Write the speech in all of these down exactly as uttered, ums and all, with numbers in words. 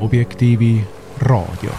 Objektiivi raadio.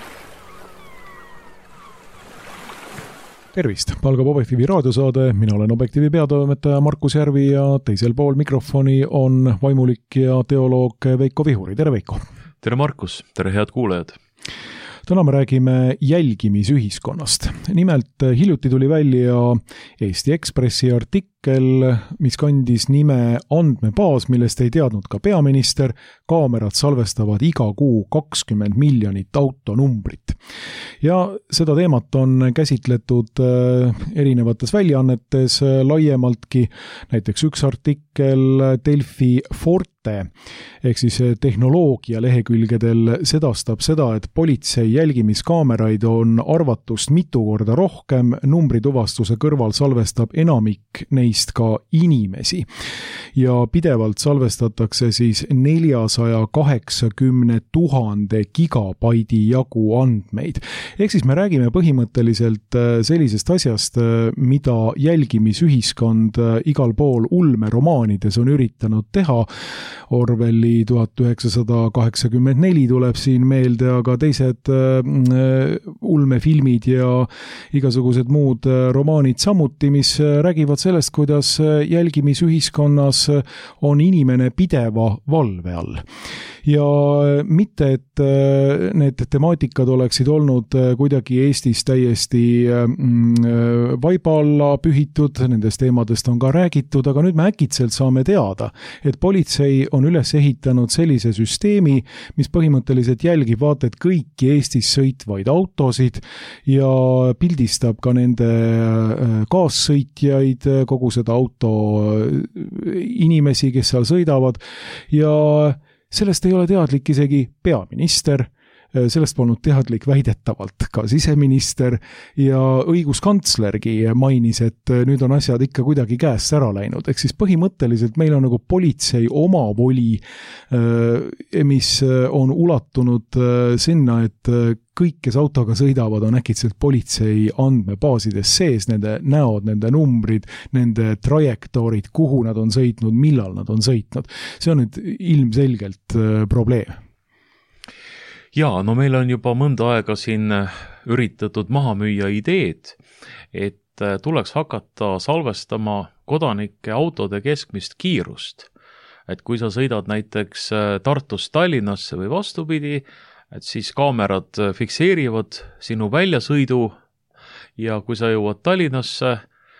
Tervist, algab Objektiivi raadiosaade, mina olen Objektiivi peatoimetaja Markus Järvi ja teisel pool mikrofoni on vaimulik ja teoloog Veiko Vihuri. Tere Veiko! Tere Markus, tere head kuulajad! Täna me räägime jälgimisühiskonnast. Nimelt hiljuti tuli välja Eesti Ekspressi artikkel, mis kandis nime Andmebaas, millest ei teadnud ka peaminister. Kaamerad salvestavad iga kuu kakskümmend miljonit autonumbrit. Ja seda teemat on käsitletud erinevates väljaannetes laiemaltki. Näiteks üks artikkel Delfi Forte ehk siis tehnoloogia lehekülgedel sedastab seda, et politsei jälgimiskaameraid on arvatust mitu korda rohkem, numbrituvastuse kõrval salvestab enamik neist ka inimesi. Ja pidevalt salvestatakse siis neljasaja kaheksakümne tuhande gigabaidi jagu andmeid. Ehk siis me räägime põhimõtteliselt sellisest asjast, mida jälgimisühiskond igal pool ulmeromaanides on üritanud teha. Orwelli tuhat üheksasada kaheksakümmend neli tuleb siin meelde, aga teised ulmefilmid ja igasugused muud romaanid samuti, mis räägivad sellest, kuidas jälgimisühiskonnas on inimene pideva valve all. Ja mitte, et need temaatikad oleksid olnud kuidagi Eestis täiesti vaiba alla pühitud, nendest teemadest on ka räägitud, aga nüüd me äkitselt saame teada, et politsei on üles ehitanud sellise süsteemi, mis põhimõtteliselt jälgib vaata, et kõiki Eestis sõitvaid autosid ja pildistab ka nende kaassõitjaid, kogu seda auto inimesi, kes seal sõidavad ja sellest ei ole teadlik isegi peaminister, sellest polnud teadlik väidetavalt ka siseminister ja õiguskantslergi mainis, et nüüd on asjad ikka kuidagi käest ära läinud. Ehk siis põhimõtteliselt meil on nagu politsei omavoli, mis on ulatunud sinna, et kõik, kes autoga sõidavad, on äkitselt politsei andmebaasides sees, nende näod, nende numbrid, nende trajektoorid, kuhu nad on sõitnud, millal nad on sõitnud. See on nüüd ilmselgelt probleem. Jaa, no meil on juba mõnda aega siin üritatud maha müüa ideed, et tuleks hakata salvestama kodanike autode keskmist kiirust. Et kui sa sõidad näiteks Tartust Tallinnasse või vastupidi, et siis kaamerad fikseerivad sinu väljasõidu ja kui sa jõuad Tallinnasse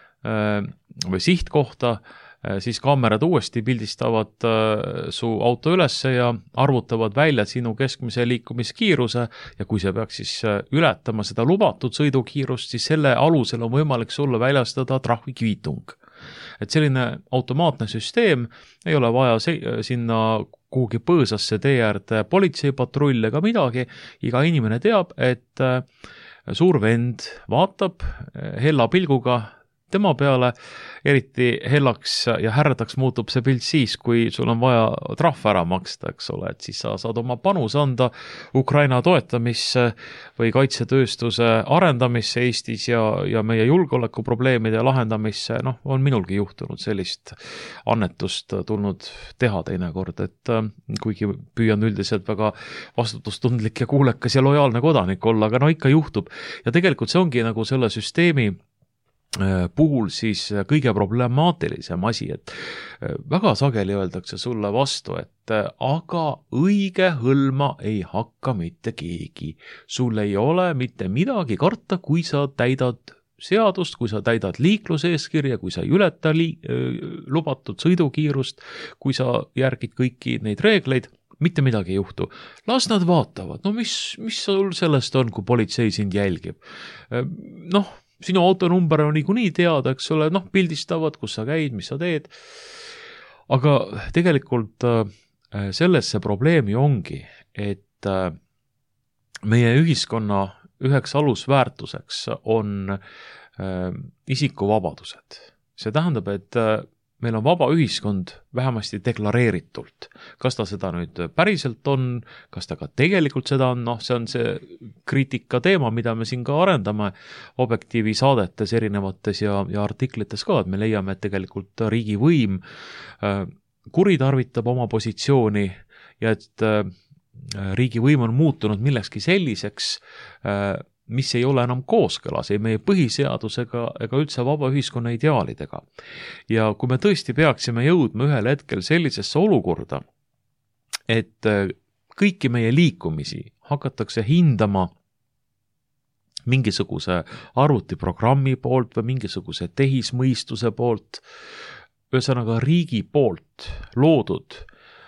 või sihtkohta, siis kaamerad uuesti pildistavad su auto ülesse ja arvutavad välja sinu keskmise liikumiskiiruse ja kui see peaks siis ületama seda lubatud sõidukiirust, siis selle alusel on võimalik sulle väljastada trahvikviitung. Et selline automaatne süsteem, ei ole vaja sinna kuhugi põõsasse tee äärde politseipatrull ega midagi, iga inimene teab, et suur vend vaatab hella pilguga tema peale, eriti hellaks ja härdaks muutub see pilt siis, kui sul on vaja trahv ära maksta, eks ole, et siis sa saad oma panus anda Ukraina toetamisse või kaitsetööstuse arendamisse Eestis ja, ja meie julgeolekuprobleemide lahendamisse, noh, on minulgi juhtunud sellist annetust tulnud teha teinekord, et kuigi püüan üldiselt väga vastutustundlik ja kuulekas ja lojaalne kodanik olla, aga no ikka juhtub ja tegelikult see ongi nagu selle süsteemi puhul siis kõige problemaatilisem asi, et väga sageli öeldakse sulle vastu, et aga õige hõlma ei hakka mitte keegi. Sul ei ole mitte midagi karta, kui sa täidad seadust, kui sa täidad liikluseeskirja, kui sa ei ületa li- lubatud sõidukiirust, kui sa järgid kõiki neid reegleid, mitte midagi ei juhtu. Las nad vaatavad, no mis, mis sul sellest on, kui politsei sind jälgib. Noh, sinu autonumber on niikuinii teada, eks ole, noh, pildistavad, kus sa käid, mis sa teed. Aga tegelikult selles see probleemi ongi, et meie ühiskonna üheks alusväärtuseks on isikuvabadused. See tähendab, et meil on vaba ühiskond vähemasti deklareeritult. Kas ta seda nüüd päriselt on, kas ta ka tegelikult seda on, noh, see on see kriitika teema, mida me siin ka arendame Objektiivi saadetes erinevates ja, ja artiklites ka, et me leiame, et tegelikult riigivõim kuritarvitab oma positsiooni ja et riigivõim on muutunud millekski selliseks, mis ei ole enam kooskõlas ei meie põhiseadusega ega üldse vaba ühiskonna ideaalidega. Ja kui me tõesti peaksime jõudma ühel hetkel sellisesse olukorda, et kõiki meie liikumisi hakatakse hindama mingisuguse arvutiprogrammi poolt või mingisuguse tehismõistuse poolt, ühesõnaga riigi poolt loodud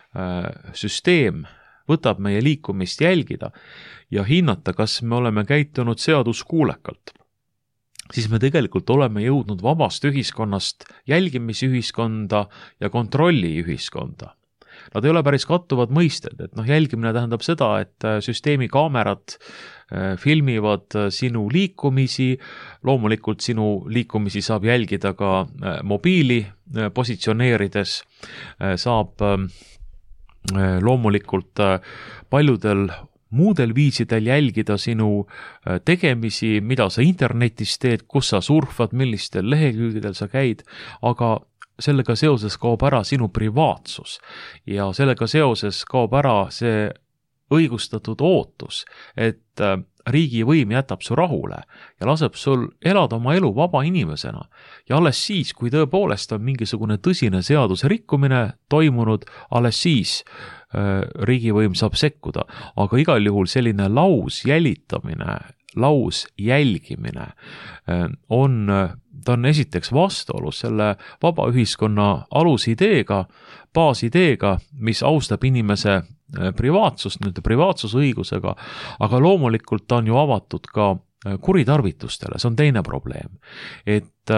süsteem võtab meie liikumist jälgida ja hinnata, kas me oleme käitunud seaduskuulekalt, siis me tegelikult oleme jõudnud vabast ühiskonnast jälgimisühiskonda ja kontrolliühiskonda. Nad ei ole päris kattuvad mõisted, et noh, jälgimine tähendab seda, et süsteemi kaamerad filmivad sinu liikumisi, loomulikult sinu liikumisi saab jälgida ka mobiili positsioneerides, saab loomulikult paljudel muudel viisidel jälgida sinu tegemisi, mida sa internetis teed, kus sa surfad, millistel lehekülgedel sa käid, aga sellega seoses kaob ära sinu privaatsus ja sellega seoses kaob ära see õigustatud ootus, et riigivõim jätab su rahule ja laseb sul elada oma elu vaba inimesena. Ja alles siis, kui tõepoolest on mingisugune tõsine seaduse rikkumine toimunud, alles siis äh, riigivõim saab sekkuda. Aga igal juhul selline laus jälitamine, laus jälgimine äh, on, ta on esiteks vastuolus selle vaba ühiskonna alusideega, baasideega, mis austab inimese privaatsust, nüüd privaatsusõigusega, aga loomulikult ta on ju avatud ka kuritarvitustele, see on teine probleem. Et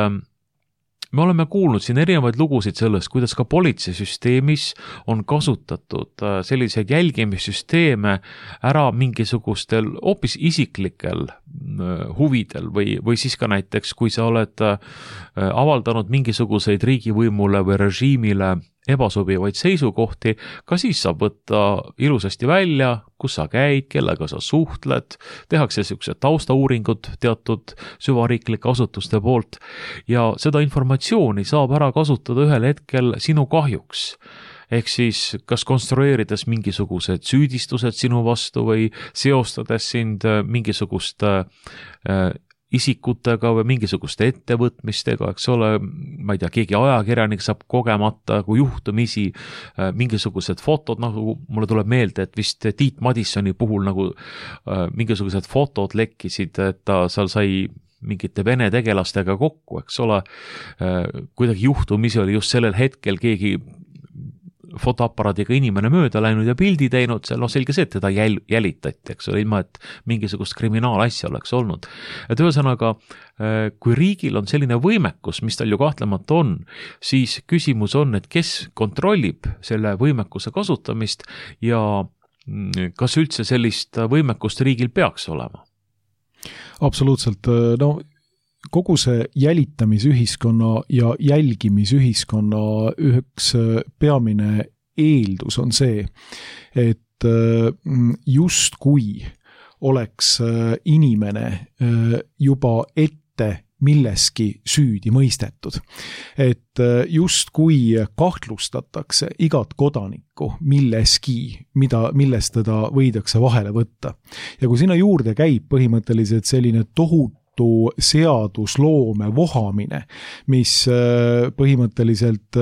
me oleme kuulnud siin erinevaid lugusid sellest, kuidas ka politseisüsteemis on kasutatud selliseid jälgimissüsteeme ära mingisugustel hoopis isiklikel huvidel või, või siis ka näiteks, kui sa oled avaldanud mingisuguseid riigivõimule või režiimile ebasobivaid seisukohti, ka siis saab võtta ilusasti välja, kus sa käid, kellega sa suhtled, tehakse sellised taustauuringud teatud süvariiklike asutuste poolt ja seda informatsiooni saab ära kasutada ühel hetkel sinu kahjuks. Ehk siis kas konstrueerides mingisugused süüdistused sinu vastu või seostades sind mingisugust äh, isikutega või mingisuguste ettevõtmistega, eks ole, ma ei tea, keegi ajakirjanik saab kogemata, kui juhtumisi äh, mingisugused fotod, nagu mulle tuleb meelde, et vist Tiit Madissoni puhul nagu äh, mingisugused fotod lekkisid, et ta seal sai mingite vene tegelastega kokku, eks ole, äh, kuidagi juhtumisi oli just sellel hetkel keegi fotoaparaadiga inimene mööda läinud ja pildi teinud, seal on selge see, et teda jäl- jälitati, eks ole, ilma, et mingisugust kriminaalasja oleks olnud. Et ühesõnaga, kui riigil on selline võimekus, mis tal ju kahtlemata on, siis küsimus on, et kes kontrollib selle võimekuse kasutamist ja kas üldse sellist võimekust riigil peaks olema? Absoluutselt, no kogu see jälitamisühiskonna ja jälgimisühiskonna üheks peamine eeldus on see, et just kui oleks inimene juba ette milleski süüdi mõistetud, et just kui kahtlustatakse igat kodanikku milleski, mida, millest teda võidakse vahele võtta. Ja kui sinna juurde käib põhimõtteliselt selline tohutu seadusloome vohamine, mis põhimõtteliselt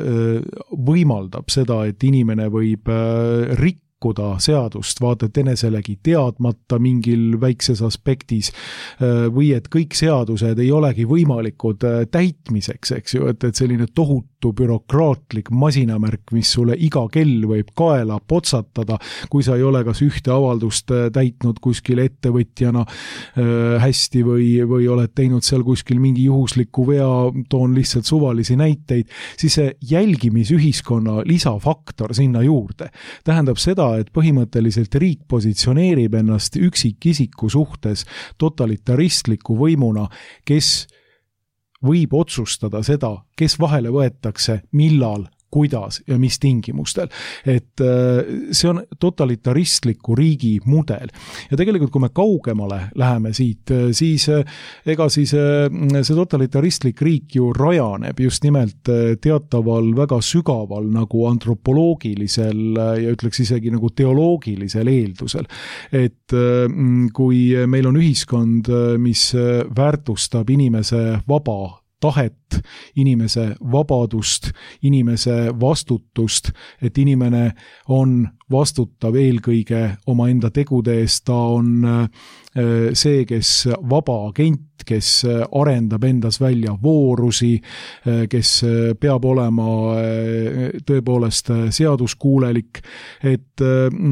võimaldab seda, et inimene võib rikkuda seadust, vaata et eneselegi teadmata mingil väikses aspektis või et kõik seadused ei olegi võimalikud täitmiseks, eks ju, et, et selline tohutu bürokraatlik masinamärk, mis sulle iga kell võib kaela potsatada, kui sa ei ole kas ühte avaldust täitnud kuskil ettevõtjana hästi või, või oled teinud seal kuskil mingi juhusliku vea, toon lihtsalt suvalisi näiteid, siis see jälgimisühiskonna lisafaktor sinna juurde tähendab seda, et põhimõtteliselt riik positsioneerib ennast üksikisiku suhtes totalitaristliku võimuna, kes võib otsustada seda, kes vahele võetakse, millal, kuidas ja mis tingimustel. Et see on totalitaristliku riigi mudel. Ja tegelikult, kui me kaugemale läheme siit, siis ega siis see totalitaristlik riik ju rajaneb just nimelt teataval väga sügaval nagu antropoloogilisel ja ütleks isegi nagu teoloogilisel eeldusel. Et kui meil on ühiskond, mis väärtustab inimese vaba tahet, inimese vabadust, inimese vastutust, et inimene on vastutav eelkõige oma enda tegude eest, ta on see, kes vaba agent, kes arendab endas välja voorusi, kes peab olema tõepoolest seaduskuulelik, et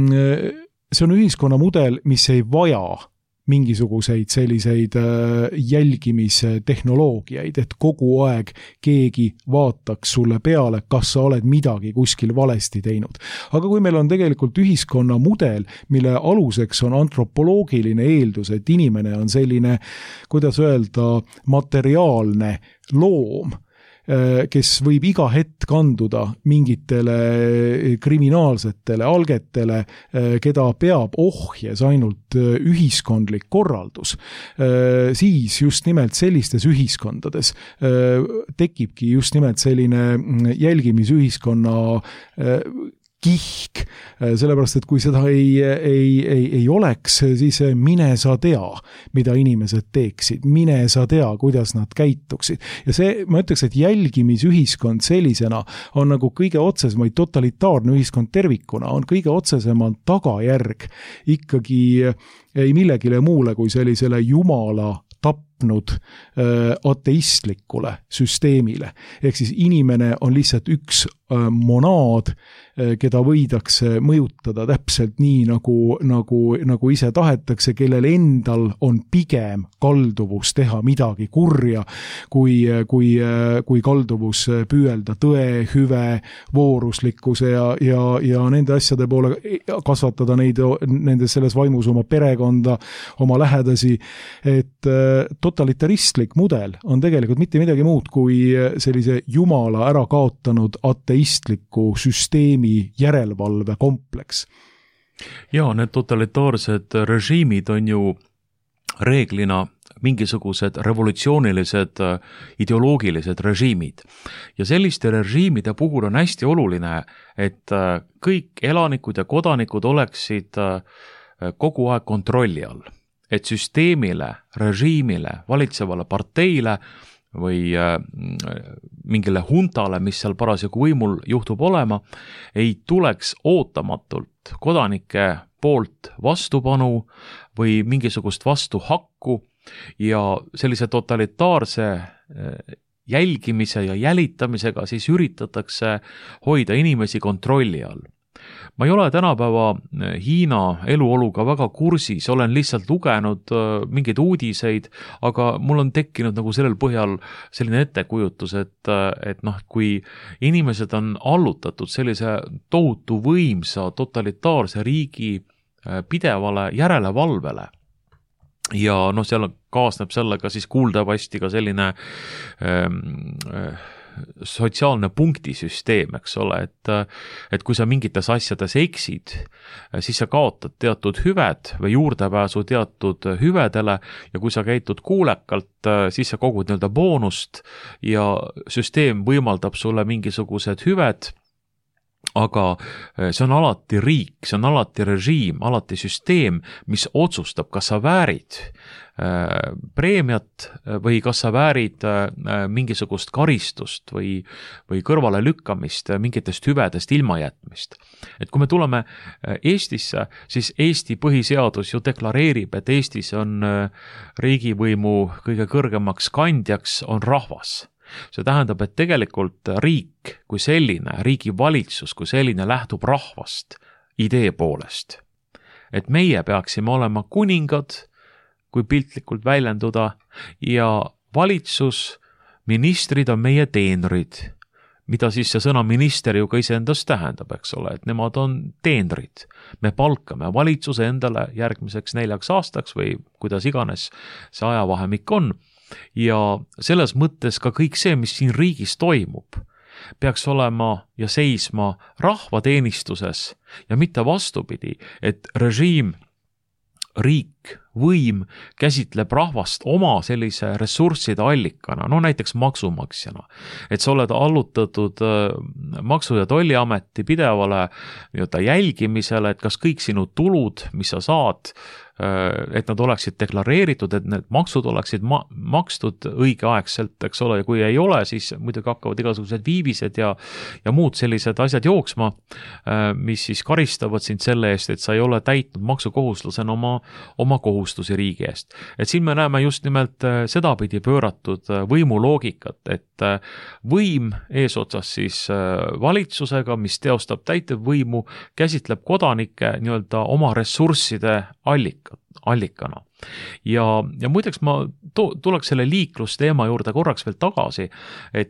see on ühiskonna mudel, mis ei vaja mingisuguseid selliseid jälgimistehnoloogiaid, et kogu aeg keegi vaataks sulle peale, kas sa oled midagi kuskil valesti teinud. Aga kui meil on tegelikult ühiskonna mudel, mille aluseks on antropoloogiline eeldus, et inimene on selline, kuidas öelda, materiaalne loom, kes võib iga hetk kanduda mingitele kriminaalsetele algetele, keda peab ohjes ainult ühiskondlik korraldus, siis just nimelt sellistes ühiskondades tekibki just nimelt selline jälgimisühiskonna kihk, sellepärast, et kui seda ei, ei, ei, ei oleks, siis mine sa tea, mida inimesed teeksid, mine sa tea, kuidas nad käituksid. Ja see, ma ütleks, et jälgimisühiskond sellisena on nagu kõige otsesemaid totalitaarne ühiskond tervikuna, on kõige otsesemalt tagajärg ikkagi ei millegile muule kui sellisele jumala tapnud ateistlikule süsteemile. Ehk siis inimene on lihtsalt üks monaad, keda võidakse mõjutada täpselt nii, nagu, nagu, nagu ise tahetakse, kellel endal on pigem kalduvus teha midagi kurja, kui, kui, kui kalduvus püüelda tõe, hüve, vooruslikkuse ja, ja, ja nende asjade poole kasvatada neid, nende selles vaimus oma perekonda, oma lähedasi, et totalitaristlik mudel on tegelikult mitte midagi muud kui sellise jumala ära kaotanud ateistliku süsteemi järelevalve kompleks. Ja, need totalitaarsed režiimid on ju reeglina mingisugused revolutsioonilised ideoloogilised režiimid. Ja selliste režiimide puhul on hästi oluline, et kõik elanikud ja kodanikud oleksid kogu aeg kontrolli all. Et süsteemile, režiimile, valitsevale parteile või mingile huntale, mis seal parasjagu võimul juhtub olema, ei tuleks ootamatult kodanike poolt vastupanu või mingisugust vastuhakku ja sellise totalitaarse jälgimise ja jälitamisega siis üritatakse hoida inimesi kontrolli all. Ma ei ole tänapäeva Hiina eluoluga väga kursis, olen lihtsalt lugenud mingeid uudiseid, aga mul on tekkinud nagu sellel põhjal selline ettekujutus, et, et noh, kui inimesed on allutatud sellise tohutu võimsa totalitaarse riigi pidevale järelevalvele ja noh, seal kaasneb sellega siis kuuldavasti ka selline ähm, sotsiaalne punktisüsteem, eks ole, et, et kui sa mingites asjades eksid, siis sa kaotad teatud hüved või juurdepääsu teatud hüvedele ja kui sa käitud kuulekalt, siis sa kogud nii-öelda boonust ja süsteem võimaldab sulle mingisugused hüved, aga see on alati riik, see on alati režiim, alati süsteem, mis otsustab, kas sa väärid preemiat või kas sa väärid mingisugust karistust või, või kõrvale lükkamist mingitest hüvedest ilmajätmist. Et kui me tuleme Eestisse, siis Eesti põhiseadus ju deklareerib, et Eestis on riigivõimu kõige kõrgemaks kandjaks on rahvas. See tähendab, et tegelikult riik kui selline, riigi valitsus kui selline lähtub rahvast idee poolest. Et meie peaksime olema kuningad, kui piltlikult väljenduda, ja valitsus, ministrid on meie teenrid, mida siis see sõna minister ju ka iseendast tähendab, eks ole, et nemad on teenrid. Me palkame valitsuse endale järgmiseks neljaks aastaks või kuidas iganes see ajavahemik on, ja selles mõttes ka kõik see, mis siin riigis toimub, peaks olema ja seisma rahvateenistuses ja mitte vastupidi, et režiim, riik, võim käsitleb rahvast oma sellise ressursside allikana, no näiteks maksumaksjana. Et sa oled allutatud Maksu- ja Tolliameti pidevale nii-öelda jälgimisele, et kas kõik sinu tulud, mis sa saad, et nad oleksid deklareeritud, et need maksud oleksid ma- makstud õigeaegselt, eks ole, ja kui ei ole, siis muidugi hakkavad igasugused viivised ja, ja muud sellised asjad jooksma, mis siis karistavad sind selle eest, et sa ei ole täitnud maksukohustusena oma, oma kohustusi riigi eest. Et siin me näeme just nimelt sedapidi pööratud võimuloogikat, et võim eesotsas siis valitsusega, mis teostab täitevvõimu, käsitleb kodanikke nii-öelda oma ressursside allika, allikana. Ja, ja muideks ma to, tuleks selle liiklusteema juurde korraks veel tagasi, et,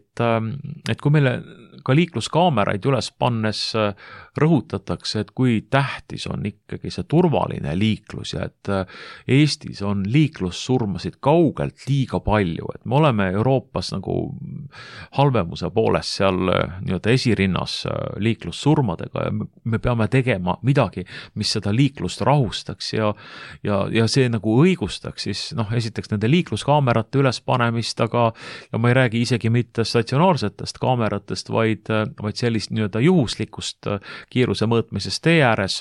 et kui meile ka liikluskaameraid üles pannes rõhutatakse, et kui tähtis on ikkagi see turvaline liiklus ja et Eestis on liiklussurmasid kaugelt liiga palju, et me oleme Euroopas nagu halvemuse poolest seal nii-öelda esirinnas liiklussurmadega ja me peame tegema midagi, mis seda liiklust rahustaks ja, ja, ja see nagu õigustaks siis, noh, esiteks nende liikluskaamerate ülespanemist, aga ja ma ei räägi isegi mitte statsionaarsetest kaameratest, vaid, vaid sellist nii-öelda juhuslikust kiiruse mõõtmisest tee ääres,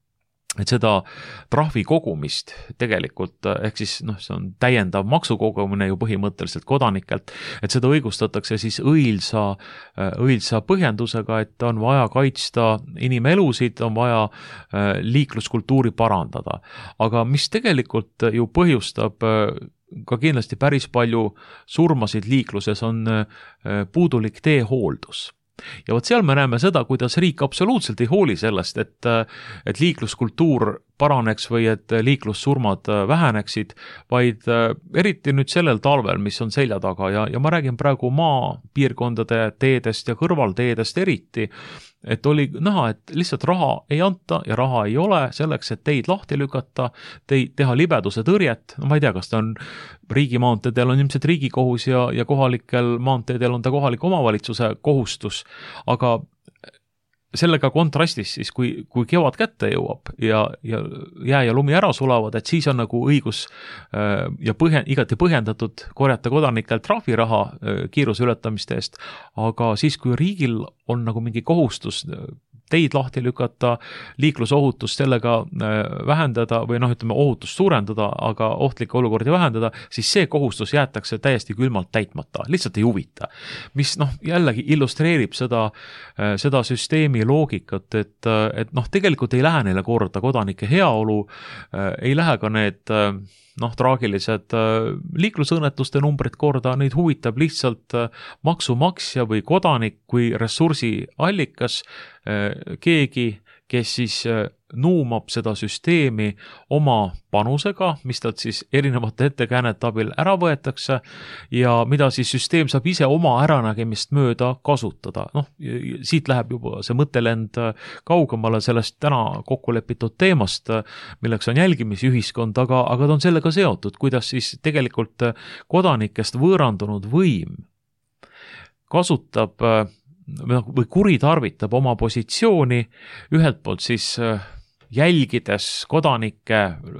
et seda trahvi kogumist tegelikult, ehk siis noh, see on täiendav maksukogumine ju põhimõtteliselt kodanikelt, et seda õigustatakse siis õilsa, õilsa põhjendusega, et on vaja kaitsta inimelusid, on vaja liikluskultuuri parandada. Aga mis tegelikult ju põhjustab ka kindlasti päris palju surmasid liikluses, on puudulik teehooldus. Ja vot seal me näeme seda, kuidas riik absoluutselt ei hooli sellest, et, et liikluskultuur paraneks või et liiklussurmad väheneksid, vaid eriti nüüd sellel talvel, mis on selja taga ja, ja ma räägin praegu maapiirkondade teedest ja kõrvalteedest eriti, et oli näha, et lihtsalt raha ei anta ja raha ei ole selleks, et teid lahti lükata, teid teha libeduse tõrjet, no ma ei tea, kas ta on riigimaanteedel on ilmselt riigikohus ja, ja kohalikel maanteedel on ta kohaliku omavalitsuse kohustus, aga sellega kontrastis siis, kui, kui kevad kätte jõuab ja, ja jää ja lumi ära sulavad, et siis on nagu õigus äh, ja põhjen, igati põhjendatud korjata kodanikelt trahviraha äh, kiiruse ületamiste eest, aga siis, kui riigil on nagu mingi kohustus teid lahti lükata, liiklusohutust sellega vähendada või noh, ütleme ohutust suurendada, aga ohtlikke olukordi vähendada, siis see kohustus jäetakse täiesti külmalt täitmata, lihtsalt ei huvita. Mis noh, jällegi illustreerib seda, seda süsteemi loogikat, et, et noh, tegelikult ei lähe neile korda kodanike heaolu, ei lähe ka need noh, traagilised liiklusõnnetuste numbrid korda, neid huvitab lihtsalt maksumaksja või kodanik kui ressursi allikas, keegi, kes siis nuumab seda süsteemi oma panusega, mis talt siis erinevate ettekäänete abil ära võetakse ja mida siis süsteem saab ise oma äranägemist mööda kasutada. Noh, siit läheb juba see mõttelend kaugemale sellest täna kokku lepitud teemast, milleks on jälgimisühiskond, aga, aga ta on sellega seotud, kuidas siis tegelikult kodanikest võõrandunud võim kasutab või kuritarvitab oma positsiooni ühelt poolt siis jälgides kodanike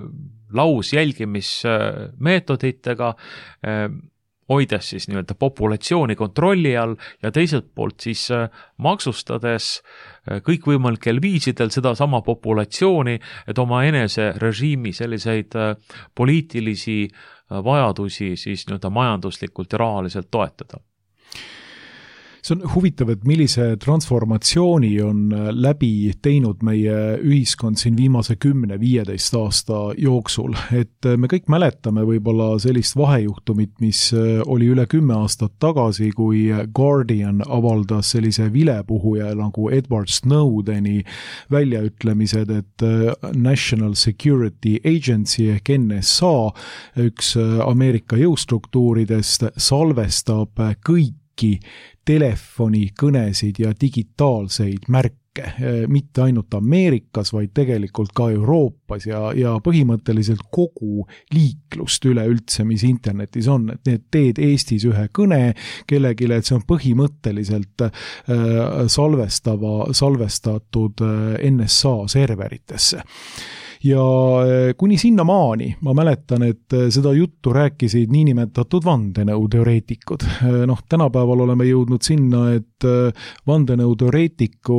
lausjälgimismeetoditega, hoides siis nii-öelda populatsiooni kontrolli all ja teiselt poolt siis maksustades kõikvõimalikel viisidel seda sama populatsiooni, et oma enese režiimi selliseid poliitilisi vajadusi siis nii-öelda majanduslikult ja rahaliselt toetada. See on huvitav, et millise transformatsiooni on läbi teinud meie ühiskond siin viimase kümne viieteist aasta jooksul. Et me kõik mäletame võib-olla sellist vahejuhtumit, mis oli üle kümme aastat tagasi, kui Guardian avaldas sellise vilepuhuja nagu Edward Snowdeni väljaütlemised, et National Security Agency ehk N S A, üks Ameerika jõustruktuuridest, salvestab kõiki telefonikõnesid ja digitaalseid märke riike, mitte ainult Ameerikas, vaid tegelikult ka Euroopas ja, ja põhimõtteliselt kogu liiklust üleüldse, mis internetis on, et need teed Eestis ühe kõne kellegile, et see on põhimõtteliselt salvestava, salvestatud N S A serveritesse. Ja kuni sinnamaani ma mäletan, et seda juttu rääkisid niinimetatud vandenõuteoreetikud. Noh, tänapäeval oleme jõudnud sinna, et vandenõuteoreetiku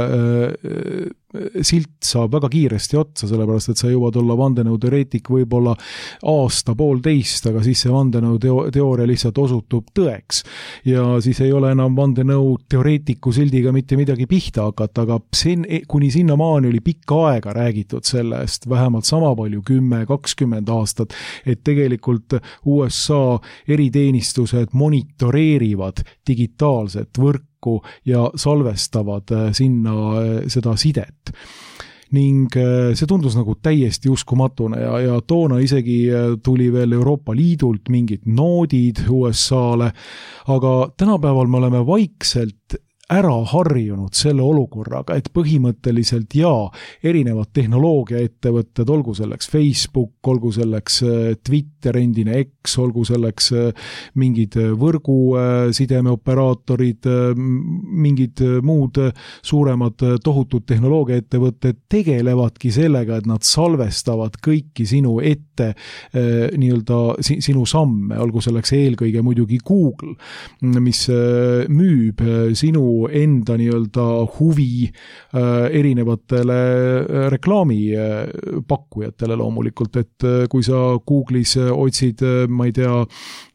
silt saab väga kiiresti otsa, sellepärast et sa jõuad olla vandenõuteoreetik võib-olla aasta poolteist, aga siis see vandenõuteooria lihtsalt osutub tõeks. Ja siis ei ole enam vandenõuteoreetiku sildiga mitte midagi pihta hakata, aga sen, kuni sinna maani oli pikka aega räägitud sellest, vähemalt sama palju, kümme, kakskümmend aastat, et tegelikult U S A eriteenistused monitoreerivad digitaalset võrku ja salvestavad sinna seda sidet. Ning see tundus nagu täiesti uskumatune ja, ja toona isegi tuli veel Euroopa Liidult mingid noodid U S A-le, aga tänapäeval me oleme vaikselt ära harjunud selle olukorraga, et põhimõtteliselt jaa, erinevad tehnoloogiaettevõtted, olgu selleks Facebook, olgu selleks Twitter, endine X, olgu selleks mingid võrgusidemeoperaatorid, mingid muud suuremad tohutud tehnoloogiaettevõtted tegelevadki sellega, et nad salvestavad kõiki sinu ette nii-öelda sinu samme, olgu selleks eelkõige muidugi Google, mis müüb sinu enda nii-öelda huvi äh, erinevatele reklaamipakkujatele loomulikult, et kui sa Google'is otsid, ma ei tea,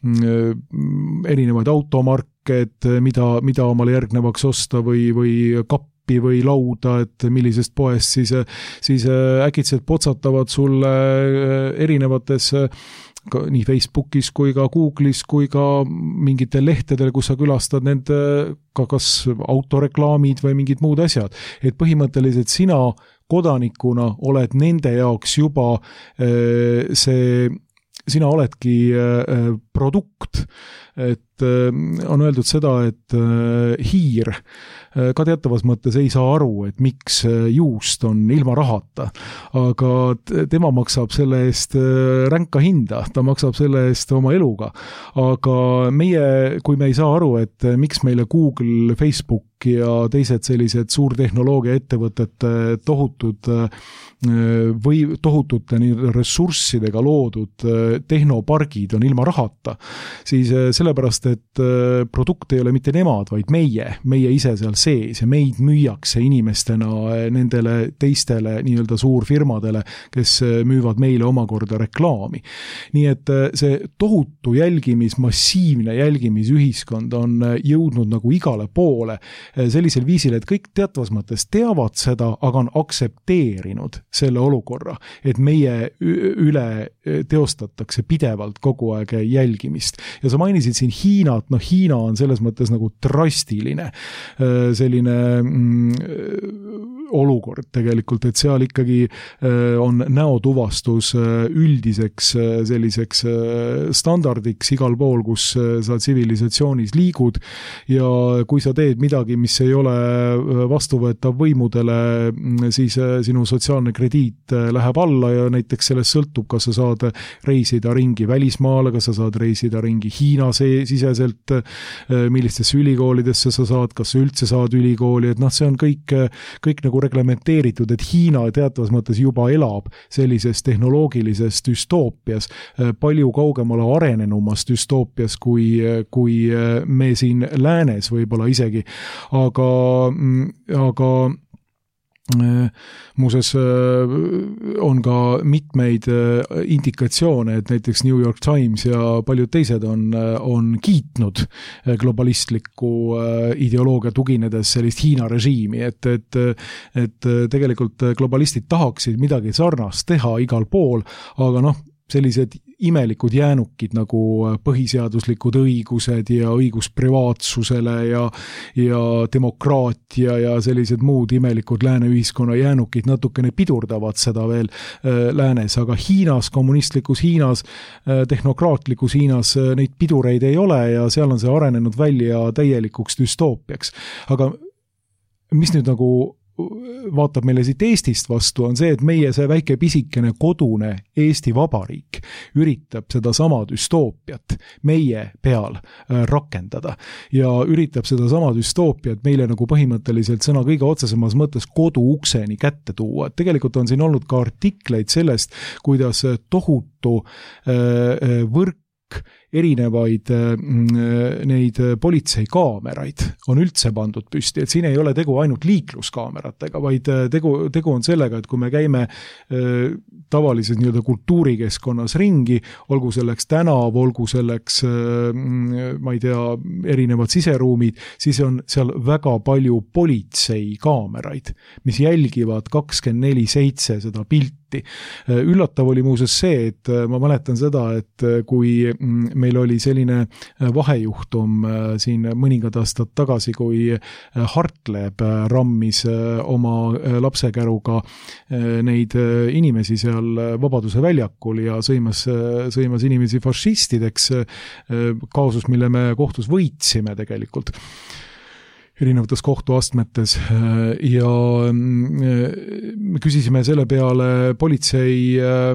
erinevaid automarke, et mida, mida omale järgnevaks osta või, või kappi või lauda, et millisest poest, siis, siis äkitselt potsatavad sulle erinevates nii Facebookis kui ka Google'is kui ka mingitel lehtedel, kus sa külastad need ka kas autoreklaamid või mingid muud asjad. Et põhimõtteliselt sina kodanikuna oled nende jaoks juba see, sina oledki produkt, et on öeldud seda, et hiir ka teatavas mõttes ei saa aru, et miks juust on ilma rahata, aga tema maksab selle eest ränka hinda, ta maksab selle eest oma eluga, aga meie, kui me ei saa aru, et miks meile Google, Facebook ja teised sellised suurtehnoloogia ettevõtete tohutud või tohutute ressurssidega loodud tehnopargid on ilma rahata, siis sellepärast, et produkt ei ole mitte nemad, vaid meie, meie ise seal sees ja meid müüakse inimestena nendele teistele nii-öelda suurfirmadele, kes müüvad meile omakorda reklaami. Nii et see tohutu jälgimis, massiivne jälgimisühiskond on jõudnud nagu igale poole sellisel viisil, et kõik teatavas mõttes teavad seda, aga on aksepteerinud selle olukorra, et meie üle teostatakse pidevalt kogu aeg jälgimist. Ja sa mainisid siin Hiinat, no Hiina on selles mõttes nagu drastiline selline mm, olukord tegelikult, et seal ikkagi on näotuvastus üldiseks selliseks standardiks igal pool, kus sa tsivilisatsionis liigud ja kui sa teed midagi, mis ei ole vastuvõetav võimudele, siis sinu sotsiaalne krediit läheb alla ja näiteks sellest sõltub, kas sa saad reisida ringi välismaale, kas sa saad reisida ringi Hiina siseselt, millistesse ülikoolidesse sa saad, kas sa üldse saad ülikooli, et noh, see on kõik, kõik nagu reglementeeritud, et Hiina teatavas mõttes juba elab sellises tehnoloogilises düstoopias, palju kaugemale arenenumas düstoopias, kui, kui me siin läänes võib-olla isegi. Aga, aga muuseas on ka mitmeid indikatsioone, et näiteks New York Times ja paljud teised on, on kiitnud globalistliku ideoloogia tuginedes sellist Hiina režiimi, et, et, et tegelikult globalistid tahaksid midagi sarnast teha igal pool, aga noh, sellised imelikud jäänukid nagu põhiseaduslikud õigused ja õigus privaatsusele ja, ja demokraatia ja sellised muud imelikud lääne ühiskonna jäänukid natukene pidurdavad seda veel äh, läänes, aga Hiinas, kommunistlikus Hiinas, äh, tehnokraatlikus Hiinas äh, neid pidureid ei ole ja seal on see arenenud välja täielikuks düstoopiaks. Aga mis nüüd nagu vaatab meile siit Eestist vastu, on see, et meie see väike pisikene kodune Eesti Vabariik üritab seda sama düstoopiat meie peal rakendada ja üritab seda sama düstoopiat meile nagu põhimõtteliselt sõna kõige otsesemas mõttes koduukseni kätte tuua. Et tegelikult on siin olnud ka artikleid sellest, kuidas tohutu võrk erinevaid neid politseikaameraid on üldse pandud püsti, et siin ei ole tegu ainult liikluskaameratega, vaid tegu, tegu on sellega, et kui me käime tavalises nii-öelda kultuurikeskkonnas ringi, olgu selleks tänav, olgu selleks, ma ei tea, erinevad siseruumid, siis on seal väga palju politseikaameraid, mis jälgivad kakskümmend neli seitse seda pilti. Üllatav oli muuseas see, et ma mäletan seda, et kui meil oli selline vahejuhtum siin mõningad aastad tagasi, kui Hartleb rammis oma lapsekäruga neid inimesi seal Vabaduse väljakul ja sõimas, sõimas inimesi fašistideks, kaasus, mille me kohtus võitsime tegelikult erinevates kohtuastmetes ja me küsisime selle peale politsei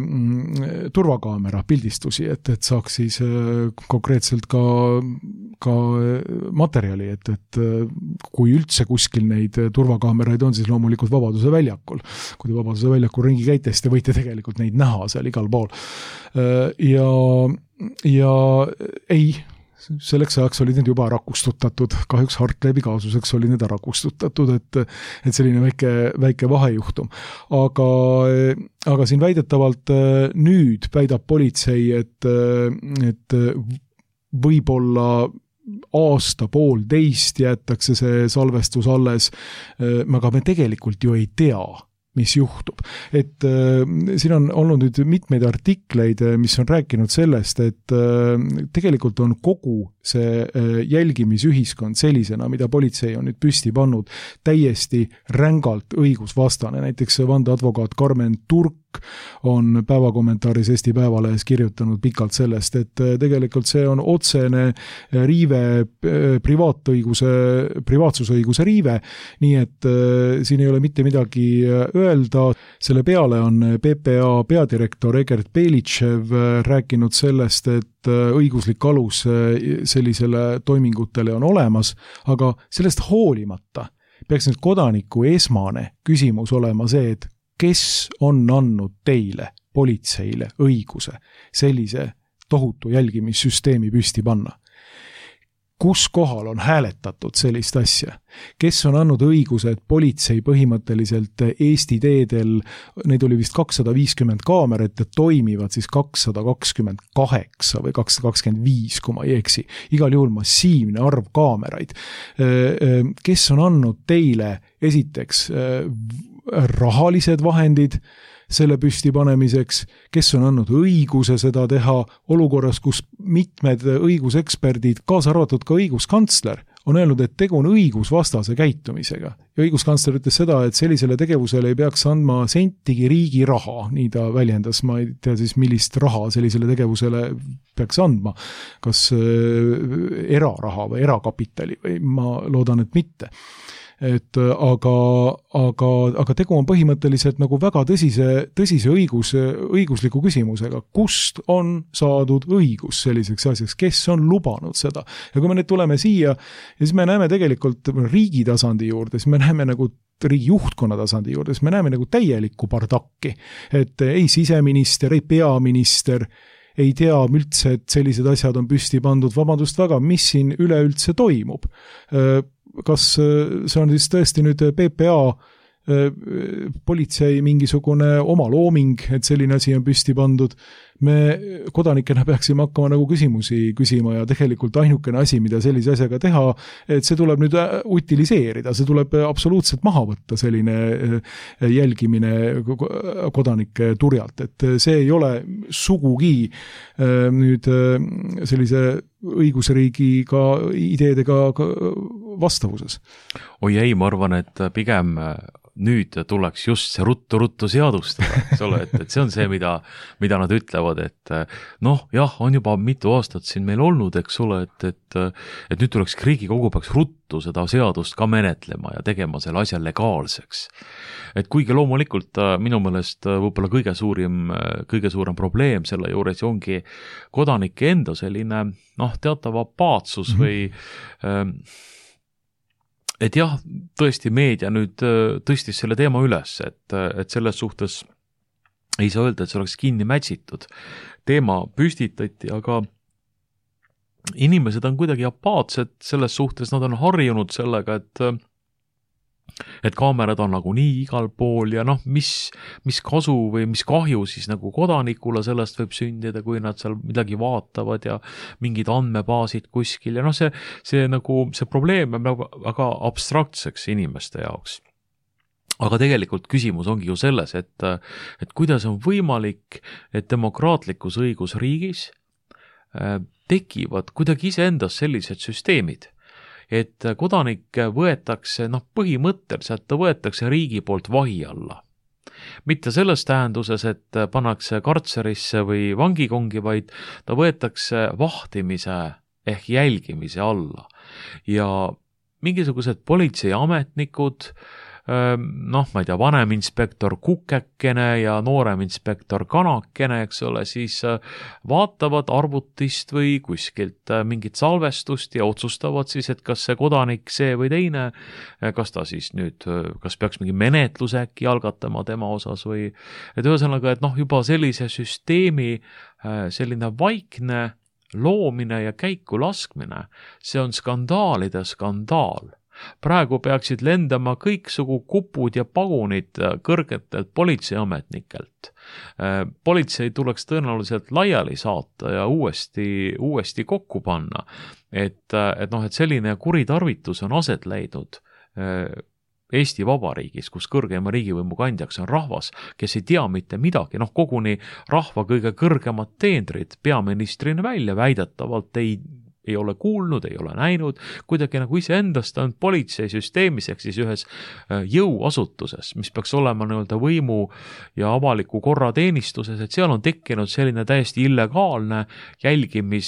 turvakaamera pildistusi, et, et saaks siis konkreetselt ka, ka materjali, et, et kui üldse kuskil neid turvakaameraid on, siis loomulikult Vabaduse väljakul. Kui te Vabaduse väljakul ringi käite, siis te võite tegelikult neid näha seal igal pool. Ja, ja ei, selleks ajaks olid need juba ära kustutatud, kahjuks Hartlebi kaasuseks oli need ära kustutatud, et, et selline väike, väike vahejuhtum. Aga, aga siin väidetavalt nüüd väidab politsei, et, et võib-olla aasta poolteist jäetakse see salvestus alles, aga me tegelikult ju ei tea, mis juhtub. Et äh, siin on olnud nüüd mitmeid artikleid, mis on rääkinud sellest, et äh, tegelikult on kogu see äh, jälgimisühiskond sellisena, mida politsei on nüüd püsti pannud, täiesti rängalt õigusvastane. Näiteks vandeadvokaat Karmen Turk on päevakommentaaris Eesti Päevalehes kirjutanud pikalt sellest, et tegelikult see on otsene riive, privaatõiguse, privaatsusõiguse riive, nii et siin ei ole mitte midagi öelda. Selle peale on P P A peadirektor Egert Belitšev rääkinud sellest, et õiguslik alus sellisele toimingutele on olemas, aga sellest hoolimata peaks nüüd kodaniku esmane küsimus olema see, et kes on andnud teile, politseile, õiguse sellise tohutu jälgimissüsteemi püsti panna? Kus kohal on hääletatud sellist asja? Kes on andnud õiguse, et politsei põhimõtteliselt Eesti teedel, neid oli vist kakssada viiskümmend kaamerat ja toimivad siis kakssada kakskümmend kaheksa või kakssada kakskümmend viis, kui ma ei eksi. Igal juhul massiivne arv kaameraid. Kes on andnud teile esiteks rahalised vahendid selle püsti panemiseks, kes on andnud õiguse seda teha olukorras, kus mitmed õiguseksperdid, kaasa arvatud ka õiguskantsler, on öelnud, et tegu on õigusvastase käitumisega. Ja õiguskantsler ütles seda, et sellisele tegevusele ei peaks andma sentigi riigi raha, nii ta väljendas, ma ei tea siis, millist raha sellisele tegevusele peaks andma, kas eraraha või erakapitali või ma loodan, et mitte. Et aga, aga, aga tegu on põhimõtteliselt nagu väga tõsise, tõsise õigus, õigusliku küsimusega. Kust on saadud õigus selliseks asjaks? Kes on lubanud seda? Ja kui me nüüd tuleme siia, ja siis me näeme tegelikult riigi tasandi juurde, siis me näeme nagu riigi juhtkonna tasandi juurde, siis me näeme nagu täielikku bardakki. Et ei siseminister, ei peaminister, ei tea üldse, et sellised asjad on püsti pandud. Vabandust väga, mis siin üleüldse toimub? Kas see on siis tõesti nüüd P P A politsei mingisugune oma looming, et selline asi on püsti pandud? Me kodanikena peaksime hakkama nagu küsimusi küsima ja tegelikult ainukene asi, mida sellise asjaga teha, et see tuleb nüüd utiliseerida, see tuleb absoluutselt maha võtta, selline jälgimine kodanike turjalt, et see ei ole sugugi nüüd sellise õigusriigiga, ideedega vastavuses. Oi ei, ma arvan, et pigem nüüd tuleks just see ruttu-ruttu seadustada, eks ole, et, et see on see, mida, mida nad ütlevad, et noh, jah, on juba mitu aastat siin meil olnud, eks ole, et, et, et nüüd tuleks Riigikogu peaks ruttu tõttu seda seadust ka menetlema ja tegema selle asja legaalseks. Et kuigi loomulikult minu meelest võib-olla kõige suurim, kõige suurem probleem selle juures ongi kodanike enda selline noh, teatav apaatsus mm-hmm. või et jah, tõesti meedia nüüd tõstis selle teema üles, et, et selles suhtes ei saa öelda, et see oleks kinni mätsitud. Teema püstitati, aga inimesed on kuidagi apaatsed selles suhtes, nad on harjunud sellega, et et kaamerad on nagu nii igal pool ja noh, mis, mis kasu või mis kahju siis nagu kodanikule sellest võib sündida, kui nad seal midagi vaatavad ja mingid andmebaasid kuskil ja noh, see, see nagu, see probleem on nagu väga abstraktseks inimeste jaoks. Aga tegelikult küsimus ongi ju selles, et, et kuidas on võimalik, et demokraatlikus õigusriigis tekivad kuidagi iseendas sellised süsteemid, et kodanik võetakse, noh põhimõtteliselt ta võetakse riigi poolt vahi alla. Mitte selles tähenduses, et pannakse kartserisse või vangikongi, vaid ta võetakse vahtimise ehk jälgimise alla. Ja mingisugused politseiametnikud, noh, ma ei tea, vanem inspektor Kukekene ja noorem inspektor Kanakene, eks ole, siis vaatavad arvutist või kuskilt mingit salvestust ja otsustavad siis, et kas see kodanik see või teine, kas ta siis nüüd, kas peaks mingi menetluse äkki algatama tema osas või, et ühesõnaga, et noh, juba sellise süsteemi selline vaikne loomine ja käiku laskmine, see on skandaalide skandaal. Praegu peaksid lendama kõiksugu kupud ja pagunid kõrgetelt politseiametnikelt. Politsei tuleks tõenäoliselt laiali saata ja uuesti, uuesti kokku panna, et, et, noh, et selline kuritarvitus on aset leidnud Eesti Vabariigis, kus kõrgema riigivõimu kandjaks on rahvas, kes ei tea mitte midagi, noh koguni rahva kõige kõrgemad teenrid peaministrina välja väidetavalt ei ei ole kuulnud, ei ole näinud, kuidagi nagu iseendast on politseisüsteemis ehk siis ühes jõuasutuses, mis peaks olema nii-öelda võimu ja avaliku korra teenistuses, et seal on tekkinud selline täiesti illegaalne jälgimis,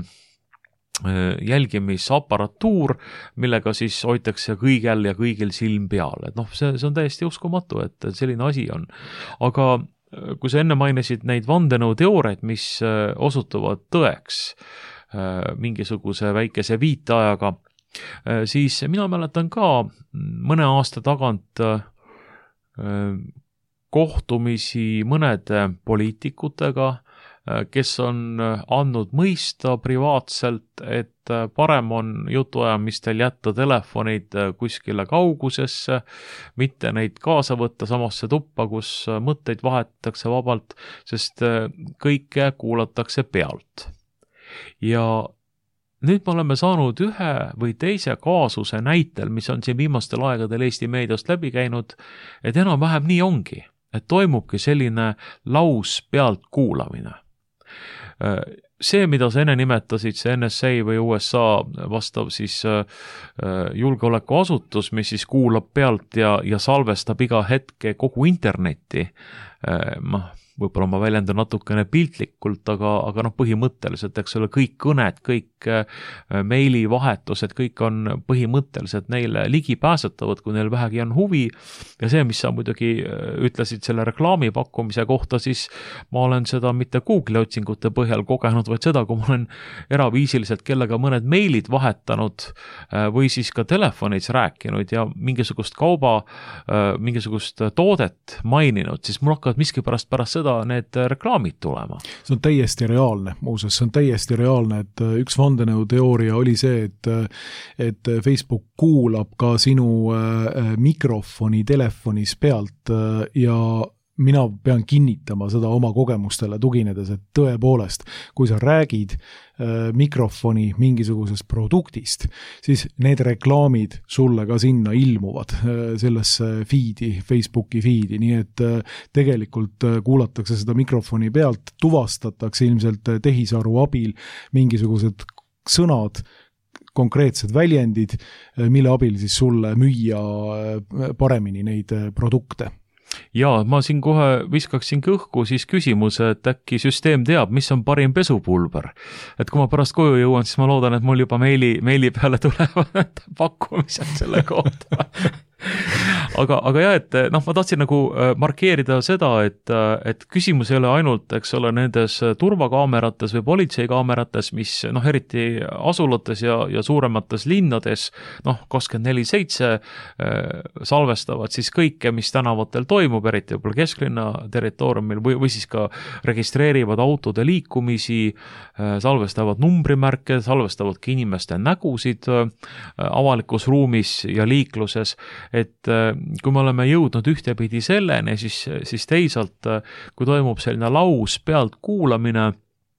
jälgimisapparatuur, millega siis hoitakse kõigel ja kõigil silm peal. Et noh, see, see on täiesti uskumatu, et selline asi on. Aga kui sa enne mainisid neid vandenõuteooriaid, mis osutuvad tõeks, mingisuguse väikese viiteajaga, siis mina mäletan ka mõne aasta tagant kohtumisi mõnede poliitikutega, kes on andnud mõista privaatselt, et parem on jutuajamistel jätta telefonid kuskile kaugusesse, mitte neid kaasa võtta samasse tuppa, kus mõtteid vahetatakse vabalt, sest kõike kuulatakse pealt. Ja nüüd me oleme saanud ühe või teise kaasuse näitel, mis on siin viimastel aegadel Eesti meediast läbi käinud, et enam-vähem nii ongi, et toimubki selline laus pealt kuulamine. See, mida sa enne nimetasid, see N S A või U S A vastav siis julgeolekuasutus, mis siis kuulab pealt ja, ja salvestab iga hetke kogu internetti, ma võib-olla ma väljendan natukene piltlikult, aga, aga noh, põhimõtteliselt, eks ole, kõik kõned, kõik meilivahetused, kõik on põhimõtteliselt neile ligipääsetavad, kui neil vähegi on huvi. Ja see, mis sa muidugi ütlesid selle reklaami pakkumise kohta, siis ma olen seda mitte Google otsingute põhjal kogenud, vaid seda, kui ma olen eraviisiliselt kellega mõned meilid vahetanud või siis ka telefonis rääkinud ja mingisugust kauba, mingisugust toodet maininud, siis mul hakkavad miski pärast pärast seda need reklaamid tulema. See on täiesti reaalne, muuseas, see on täiesti reaalne, et üks vandenõuteooria oli see, et, et Facebook kuulab ka sinu mikrofoni telefonis pealt ja mina pean kinnitama seda oma kogemustele tuginedes, et tõepoolest, kui sa räägid äh, mikrofoni mingisugusest produktist, siis need reklaamid sulle ka sinna ilmuvad äh, sellesse feedi, Facebooki feedi, nii et äh, tegelikult äh, kuulatakse seda mikrofoni pealt, tuvastatakse ilmselt tehisaru abil mingisugused sõnad, konkreetsed väljendid, mille abil siis sulle müüa paremini neid produkte. Jaa, ma siin kohe viskaksin kõhku siis küsimuse, et äkki süsteem teab, mis on parim pesupulber. Et kui ma pärast koju jõuan, siis ma loodan, et mul juba meili, meili peale tulevad pakkumised selle kohta. aga, aga jah, et noh, ma tahtsin nagu markeerida seda, et, et küsimus ei ole ainult, eks ole, nendes turvakaamerates või politseikaamerates, mis noh, eriti asulates ja, ja suuremates linnades, noh, kakskümmend neli seitse salvestavad siis kõike, mis tänavatel toimub, eriti võib-olla kesklinna territooriumil või, või siis ka registreerivad autode liikumisi, salvestavad numbrimärke, salvestavad ka inimeste nägusid avalikus ruumis ja liikluses, et kui me oleme jõudnud ühtepidi selleni, siis, siis teisalt, kui toimub selline laus pealt kuulamine,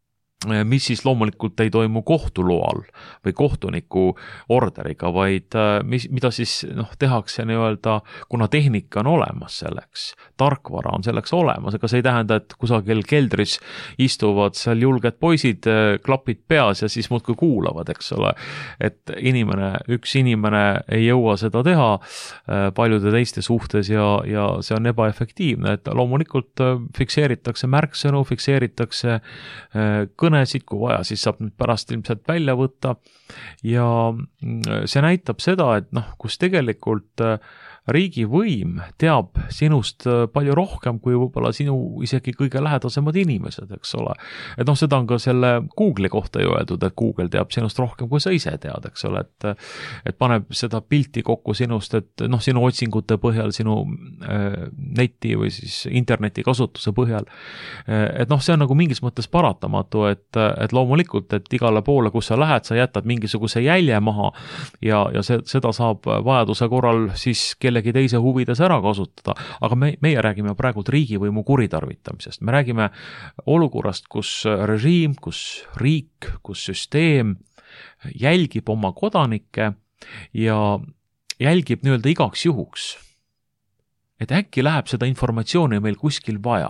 mis siis loomulikult ei toimu kohtu loal või kohtuniku orderiga, vaid mis, mida siis noh, tehakse nii-öelda, kuna tehnika on olemas selleks, tarkvara on selleks olemas, aga see ei tähenda, et kusagil keldris istuvad seal julged poisid, klapid peas ja siis muudkui kuulavad, eks ole, et inimene, üks inimene ei jõua seda teha paljude teiste suhtes ja, ja see on ebaefektiivne, et loomulikult fikseeritakse märksõnu, fikseeritakse kõne, kõnesid, kui vaja, siis saab nüüd pärast ilmselt välja võtta ja see näitab seda, et noh, kus tegelikult riigivõim teab sinust palju rohkem kui võib-olla sinu isegi kõige lähedasemad inimesed, eks ole. Et noh, seda on ka selle Google'i kohta ju öeldud, et Google teab sinust rohkem kui sa ise tead, eks ole, et et paneb seda pilti kokku sinust, et noh, sinu otsingute põhjal, sinu äh, neti või siis interneti kasutuse põhjal. Et noh, see on nagu mingis mõttes paratamatu, et, et loomulikult, et igale poole, kus sa lähed, sa jätad mingisuguse jälje maha ja, ja see, seda saab vajaduse korral siis kellegi teise huvides ära kasutada, aga me, meie räägime praegult riigivõimu kuritarvitamisest. Me räägime olukorrast, kus režiim, kus riik, kus süsteem jälgib oma kodanikke ja jälgib nii-öelda igaks juhuks, et äkki läheb seda informatsiooni meil kuskil vaja.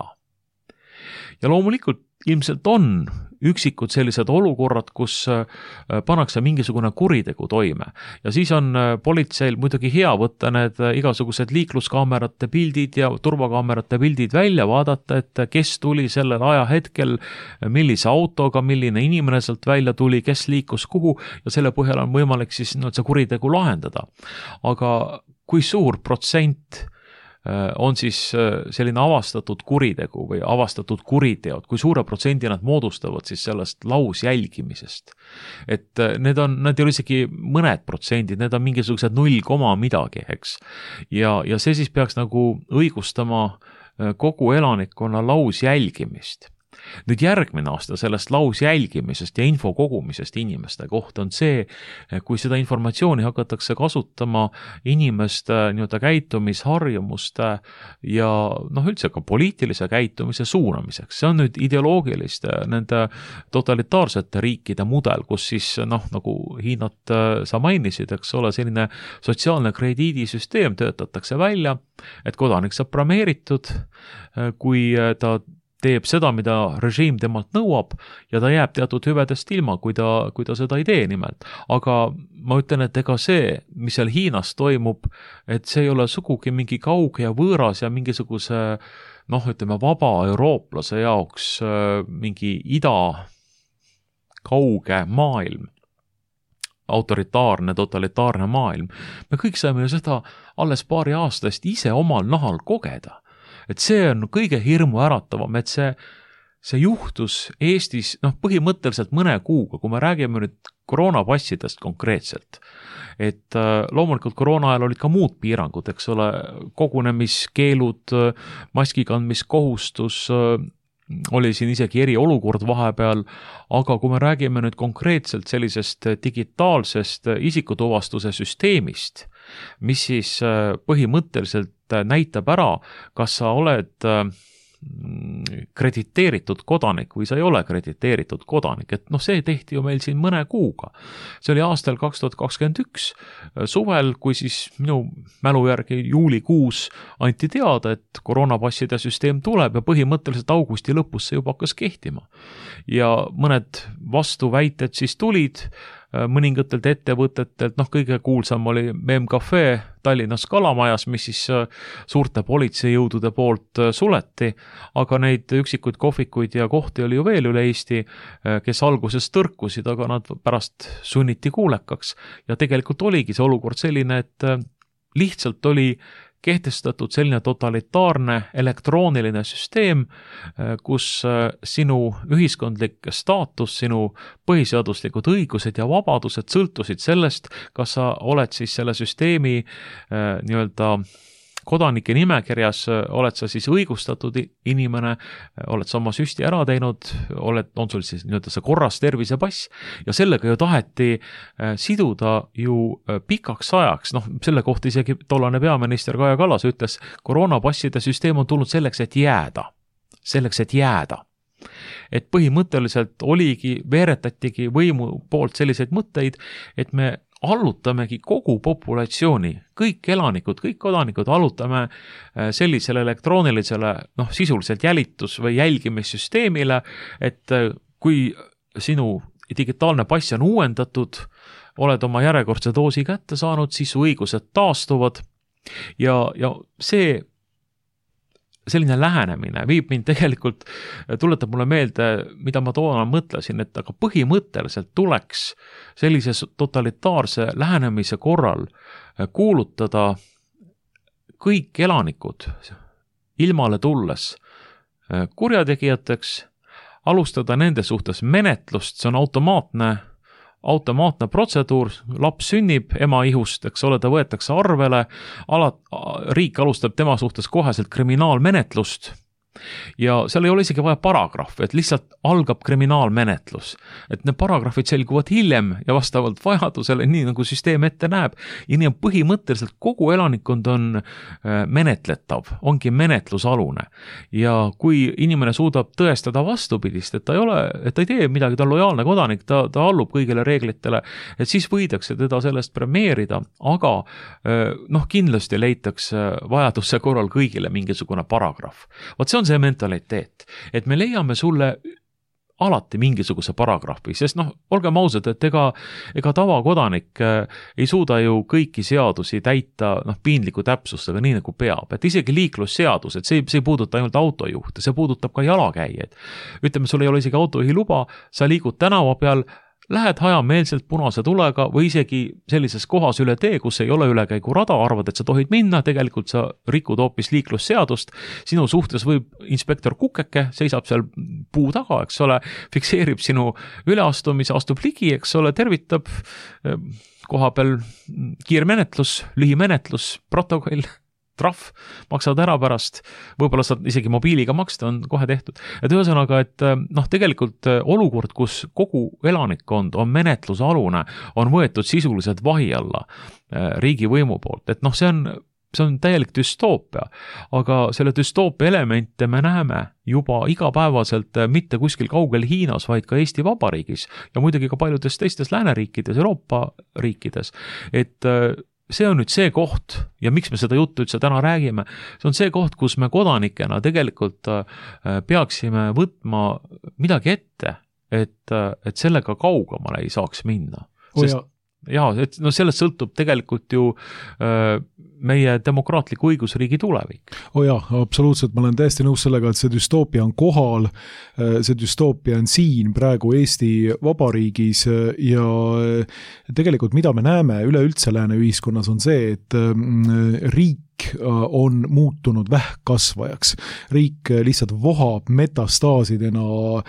Ja loomulikult ilmselt on üksikud sellised olukorrad, kus pannakse mingisugune kuritegu toime ja siis on politseil muidugi hea võtta need igasugused liikluskaamerate pildid ja turvakaamerate pildid välja, vaadata, et kes tuli sellel ajahetkel, millise autoga, milline inimene sealt välja tuli, kes liikus kuhu ja selle põhjal on võimalik siis no, see kuritegu lahendada. Aga kui suur protsent on siis selline avastatud kuritegu või avastatud kuriteod, kui suure protsendi nad moodustavad siis sellest lausjälgimisest. Et need on, need ei ole isegi mõned protsendid, need on mingisugused null koma midagi, eks. Ja, ja see siis peaks nagu õigustama kogu elanikkonna lausjälgimist. Nüüd järgmine aasta sellest lausjälgimisest ja info kogumisest inimeste kohta on see, kui seda informatsiooni hakatakse kasutama inimeste nii-öelda käitumisharjumuste ja noh, üldse ka poliitilise käitumise suunamiseks. See on nüüd ideoloogiliste, nende totalitaarsete riikide mudel, kus siis noh, nagu Hiinat sa mainisid, eks ole, selline sotsiaalne krediidisüsteem töötatakse välja, et kodanik saab premeeritud, kui ta teeb seda, mida režiim temalt nõuab ja ta jääb teatud hüvedest ilma, kui ta, kui ta seda ei tee nimelt. Aga ma ütlen, et ega see, mis seal Hiinas toimub, et see ei ole sugugi mingi kauge ja võõras ja mingisuguse, noh, ütleme, vaba eurooplase jaoks mingi ida kauge maailm, autoritaarne, totalitaarne maailm. Me kõik saime ju seda alles paari aastast ise omal nahal kogeda. Et see on kõige hirmu äratavam, et see, see juhtus Eestis noh, põhimõtteliselt mõne kuuga, kui me räägime nüüd koroonapassidest konkreetselt. Et loomulikult koroona ajal olid ka muud piirangud, eks ole, kogunemiskeelud, maskikandmiskohustus, oli siin isegi eriolukord vahepeal, aga kui me räägime nüüd konkreetselt sellisest digitaalsest isikutuvastuse süsteemist, mis siis põhimõtteliselt näitab ära, kas sa oled krediteeritud kodanik või sa ei ole krediteeritud kodanik, et noh, see tehti ju meil siin mõne kuuga. See oli aastal kaks tuhat kakskümmend üks suvel, kui siis minu mälu järgi juulikuus anti teada, et koroonapasside süsteem tuleb ja põhimõtteliselt augusti lõpus see juba hakkas kehtima. Ja mõned vastuväited siis tulid, mõningatelt ettevõtetelt, noh kõige kuulsam oli M M Cafe Tallinnas Kalamajas, mis siis suurte politseijõudude poolt suleti, aga neid üksikuid kohvikuid ja kohti oli ju veel üle Eesti, kes alguses tõrkusid, aga nad pärast sunniti kuulekaks ja tegelikult oligi see olukord selline, et lihtsalt oli kehtestatud selline totalitaarne elektrooniline süsteem, kus sinu ühiskondlik staatus, sinu põhiseaduslikud õigused ja vabadused sõltusid sellest, kas sa oled siis selle süsteemi nii-öelda kodanike nimekirjas, oled sa siis õigustatud inimene, oled sa oma süsti ära teinud, oled, on sul siis nii-öelda see korras tervisepass ja sellega ju taheti siduda ju pikaks ajaks, noh selle kohta isegi tollane peaminister Kaja Kallas ütles, koroonapasside süsteem on tulnud selleks, et jääda, selleks, et jääda. Et põhimõtteliselt oligi, veeretatigi võimu poolt selliseid mõtteid, et me allutamegi kogu populatsiooni, kõik elanikud, kõik kodanikud allutame sellisele elektroonilisele, noh sisuliselt jälitus- või jälgimissüsteemile, et kui sinu digitaalne pass on uuendatud, oled oma järjekordse doosi kätte saanud, siis su õigused taastuvad ja, ja see selline lähenemine viib mind tegelikult, tuletab mulle meelde, mida ma toona mõtlesin, et aga põhimõtteliselt tuleks sellise totalitaarse lähenemise korral kuulutada kõik elanikud ilmale tulles kurjategijateks, alustada nende suhtes menetlust, see on automaatne automaatne protseduur, laps sünnib ema ihust, eks ole, ta võetakse arvele, alat, riik alustab tema suhtes koheselt kriminaalmenetlust ja seal ei ole isegi vaja paragrahvi, et lihtsalt algab kriminaalmenetlus. Et need paragrahvid selguvad hiljem ja vastavalt vajadusele, nii nagu süsteem ette näeb. Ja nii on põhimõtteliselt kogu elanikkond on menetletav, ongi menetlusalune. Ja kui inimene suudab tõestada vastupidist, et ta ei ole, et ta ei tee midagi, ta on lojaalne kodanik, ta, ta allub kõigile reeglitele, et siis võidakse teda sellest premeerida, aga noh, kindlasti leitakse vajaduse korral kõigile mingisugune paragrahv. Vaat see on see mentaliteet, et me leiame sulle alati mingisuguse paragrahvi, sest noh, olgem ausad, et ega, ega tavakodanik ei suuda ju kõiki seadusi täita noh, piinliku täpsusega, nii nagu peab, et isegi liiklusseadus, et see, see ei puuduta ainult autojuhte, see puudutab ka jalakäijaid. Ütleme, sul ei ole isegi autojuhi luba, sa liigud tänava peal, lähed hajameelselt punase tulega või isegi sellises kohas üle tee, kus ei ole ülekäigu rada, arvad, et sa tohid minna, tegelikult sa rikud hoopis liiklusseadust, sinu suhtes võib inspektor Kukeke, seisab seal puu taga, eks ole, fikseerib sinu üleastumise, astub ligi, eks ole, tervitab koha peal kiirmenetlus, lühimenetlus, protokoll, trahv, maksad ära pärast, võib-olla saad isegi mobiiliga maksta, on kohe tehtud. Et ühesõnaga, et noh, tegelikult olukord, kus kogu elanikkond on menetlusalune, on võetud sisuliselt vahi alla riigivõimu poolt. Et noh, see on, see on täielik düstoopia, aga selle düstoopia elemente me näeme juba igapäevaselt mitte kuskil kaugel Hiinas, vaid ka Eesti Vabariigis ja muidugi ka paljudes teistes lääneriikides, Euroopa riikides, et see on nüüd see koht ja miks me seda juttu üldse täna räägime, see on see koht, kus me kodanikena tegelikult peaksime võtma midagi ette, et, et sellega kaugemale ei saaks minna. Sest, jaa, et no sellest sõltub tegelikult ju äh, meie demokraatliku õigusriigi tulevik. O oh jah, absoluutselt, ma olen täiesti nõus sellega, et see düstoopia on kohal, see düstoopia on siin praegu Eesti Vabariigis ja tegelikult mida me näeme üleüldse lääne ühiskonnas on see, et riik on muutunud vähkkasvajaks. Riik lihtsalt vohab metastaasidena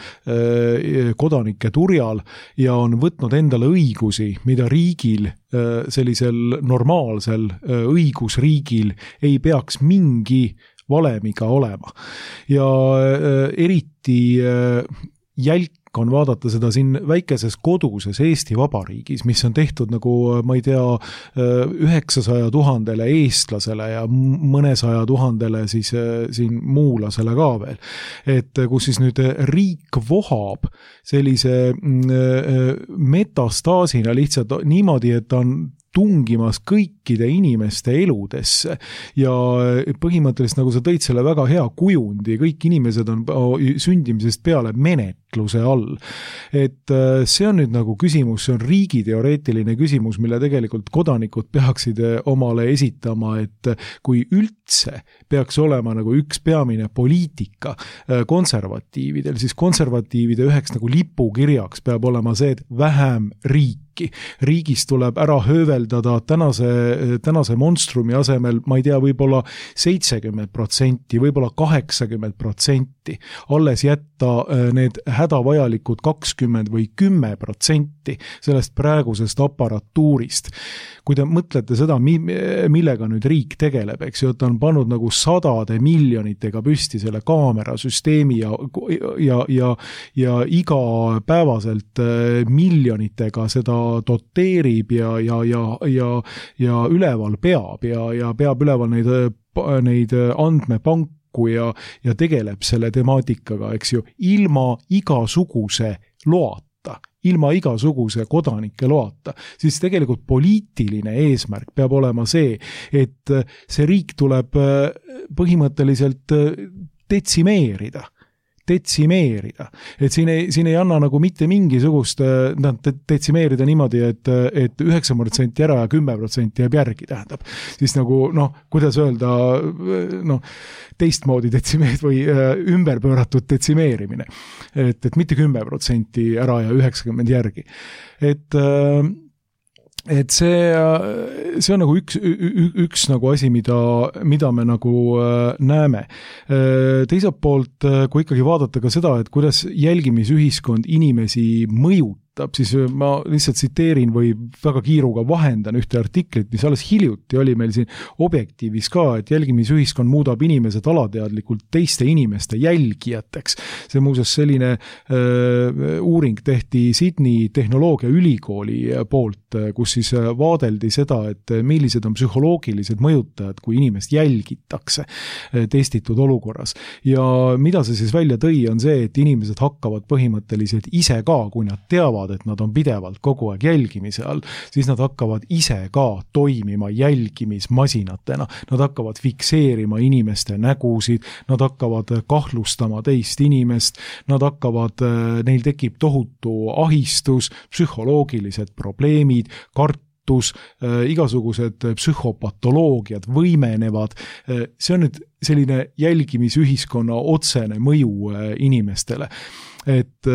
kodanike turjal ja on võtnud endale õigusi, mida riigil, sellisel normaalsel õigusriigil ei peaks mingi valemiga olema. Ja eriti jälk on vaadata seda siin väikeses koduses Eesti Vabariigis, mis on tehtud nagu, ma ei tea, üheksasaja tuhandele eestlasele ja mõnesaja tuhandele siis siin muulasele ka veel. Et kus siis nüüd riik vohab sellise metastaasina lihtsalt niimoodi, et ta on tungimas kõikide inimeste eludesse ja põhimõtteliselt, nagu sa tõid selle väga hea kujundi, kõik inimesed on sündimisest peale menetluse all. Et see on nüüd nagu küsimus, see on riigiteoreetiline küsimus, mille tegelikult kodanikud peaksid omale esitama, et kui üldse peaks olema nagu üks peamine poliitika konservatiividel, siis konservatiivide üheks nagu lipukirjaks peab olema see, et vähem riik. Riigis tuleb ära hööveldada tänase, tänase monstrumi asemel, ma ei tea, võib-olla seitsekümmend protsenti, võib-olla kaheksakümmend protsenti, alles jätta need hädavajalikud kakskümmend või kümme protsenti sellest praegusest aparatuurist. Kui te mõtlete seda, millega nüüd riik tegeleb, eks ju, et ta on pannud nagu sadade miljonitega püsti selle kaamerasüsteemi ja, ja, ja, ja iga päevaselt miljonitega seda doteerib ja, ja, ja, ja, ja üleval peab ja, ja peab üleval neid, neid andmepanku ja, ja tegeleb selle temaatikaga, eks ju, ilma igasuguse loata. ilma igasuguse kodanike loata, siis tegelikult poliitiline eesmärk peab olema see, et see riik tuleb põhimõtteliselt detsimeerida. detsimeerida. Et siin ei, siin ei anna nagu mitte mingisugust detsimeerida niimoodi, et, et üheksa protsenti ära ja kümme protsenti jääb järgi, tähendab. Siis nagu, noh, kuidas öelda, noh, teistmoodi detsimeerid või ümberpööratud detsimeerimine. Et, et mitte kümme protsenti ära ja üheksakümmend järgi. Et et see, see on nagu üks, üks nagu asi, mida, mida me nagu näeme. Teiselt poolt, kui ikkagi vaadata ka seda, et kuidas jälgimisühiskond inimesi mõjutab, siis ma lihtsalt tsiteerin või väga kiiruga vahendan ühte artiklit, mis alles hiljuti oli meil siin Objektiivis ka, et jälgimisühiskond muudab inimesed alateadlikult teiste inimeste jälgijateks. See muuseas selline äh, uuring tehti Sydney Tehnoloogia Ülikooli poolt, kus siis vaadeldi seda, et millised on psühholoogilised mõjutajad, kui inimest jälgitakse testitud olukorras. Ja mida see siis välja tõi, on see, et inimesed hakkavad põhimõtteliselt ise ka, kui nad teavad, et nad on pidevalt kogu aeg jälgimise all, siis nad hakkavad ise ka toimima jälgimismasinatena. Nad hakkavad fikseerima inimeste nägusid, nad hakkavad kahtlustama teist inimest, nad hakkavad, neil tekib tohutu ahistus, psühholoogilised probleemid, kartus, igasugused psühhopatoloogiad võimenevad. See on nüüd selline jälgimisühiskonna otsene mõju inimestele. Et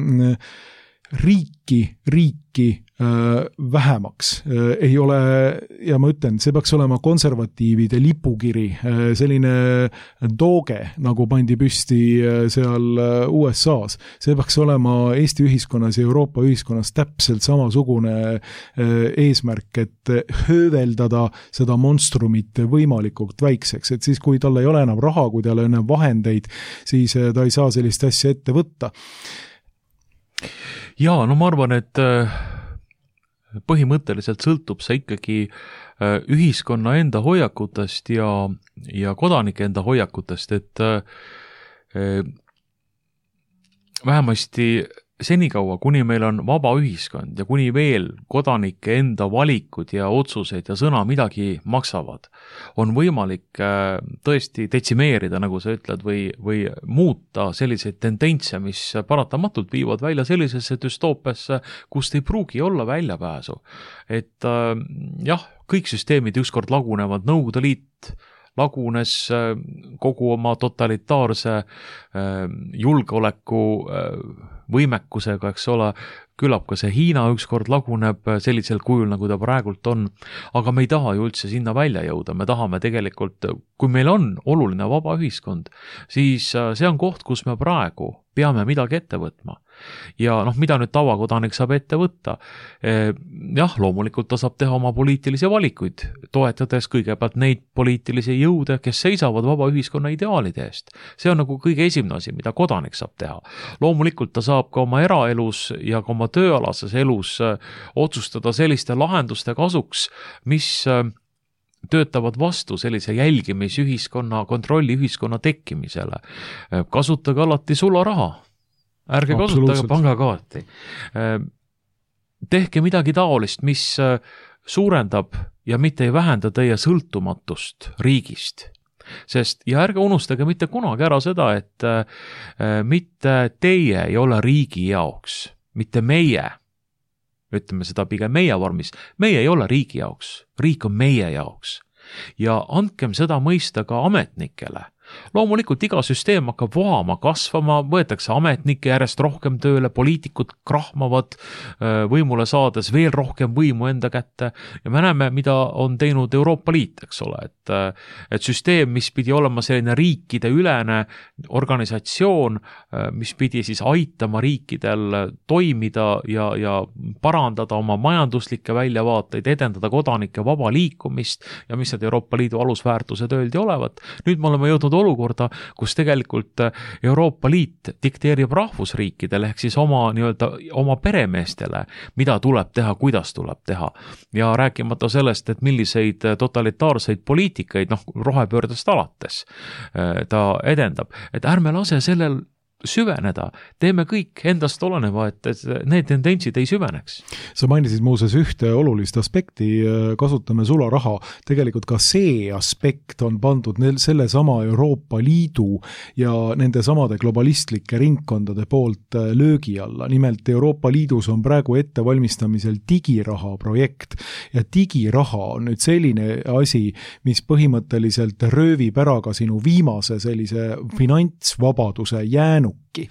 riiki, riiki äh, vähemaks äh, ei ole, ja ma ütlen, see peaks olema konservatiivide lipukiri, äh, selline dooge, nagu pandi püsti äh, seal äh, U S A-s. See peaks olema Eesti ühiskonnas ja Euroopa ühiskonnas täpselt samasugune äh, eesmärk, et hööveldada seda monstrumit võimalikult väikseks, et siis, kui tal ei ole enam raha, kui tal ei ole enam vahendeid, siis äh, ta ei saa sellist asja ette võtta. Jaa, no ma arvan, et põhimõtteliselt sõltub see ikkagi ühiskonna enda hoiakutest ja, ja kodanike enda hoiakutest, et vähemasti senikaua, kuni meil on vaba ühiskond ja kuni veel kodanike enda valikud ja otsused ja sõna midagi maksavad, on võimalik tõesti detsimeerida, nagu sa ütled, või, või muuta selliseid tendentse, mis paratamatult viivad välja sellisesse düstoopiasse, kust ei pruugi olla väljapääsu. Et jah, kõik süsteemid ükskord lagunevad, Nõukogude Liit lagunes kogu oma totalitaarse julgeoleku võimekusega, eks ole, küllap ka see Hiina ükskord laguneb sellisel kujul, nagu ta praegult on, aga me ei taha ju üldse sinna välja jõuda, me tahame tegelikult, kui meil on oluline vaba ühiskond, siis see on koht, kus me praegu peame midagi ette võtma. Ja noh, mida nüüd tavakodanik saab ette võtta? Jah, loomulikult ta saab teha oma poliitilisi valikuid, toetades kõigepealt neid poliitilisi jõude, kes seisavad vaba ühiskonna ideaalide eest. See on nagu kõige esimene asi, mida kodanik saab teha. Loomulikult ta saab ka oma eraelus ja ka oma tööalases elus otsustada selliste lahenduste kasuks, mis töötavad vastu sellise jälgimisühiskonna, kontrolliühiskonna tekkimisele. Kasutage alati sularaha. Ärge kasutage pangakaarti. tehke midagi taolist, mis suurendab ja mitte ei vähenda teie sõltumatust riigist. Sest, ja ärge unustage mitte kunagi ära seda, et äh, mitte teie ei ole riigi jaoks, mitte meie, ütleme seda pigem meie vormis, meie ei ole riigi jaoks, riik on meie jaoks. Ja andkem seda mõista ka ametnikele. Loomulikult iga süsteem hakkab vohama, kasvama, võetakse ametnike järjest rohkem tööle, poliitikud krahmavad võimule saades veel rohkem võimu enda kätte ja me näeme, mida on teinud Euroopa Liit, eks ole, et, et süsteem, mis pidi olema selline riikide ülene organisatsioon, mis pidi siis aitama riikidel toimida ja, ja parandada oma majanduslikke väljavaateid, edendada kodanike vaba liikumist ja mis need Euroopa Liidu alusväärtused öeldi olevat. Nüüd me oleme jõudnud olukorda, kus tegelikult Euroopa Liit dikteerib rahvusriikidele ehk siis oma, nii-öelda, oma peremeestele, mida tuleb teha, kuidas tuleb teha. Ja rääkimata sellest, et milliseid totalitaarseid poliitikaid, noh, rohepöördest alates ta edendab. Et ärme lase sellel süveneda, teeme kõik endast oleneva, et, et need tendentsid ei süveneks. Sa mainisid muuseas ühte olulist aspekti, kasutame sularaha. Tegelikult ka see aspekt on pandud selle sama Euroopa Liidu ja nende samade globalistlike ringkondade poolt löögi alla. Nimelt Euroopa Liidus on praegu ettevalmistamisel digiraha projekt ja digiraha on nüüd selline asi, mis põhimõtteliselt röövib ära ka sinu viimase sellise finantsvabaduse jäänu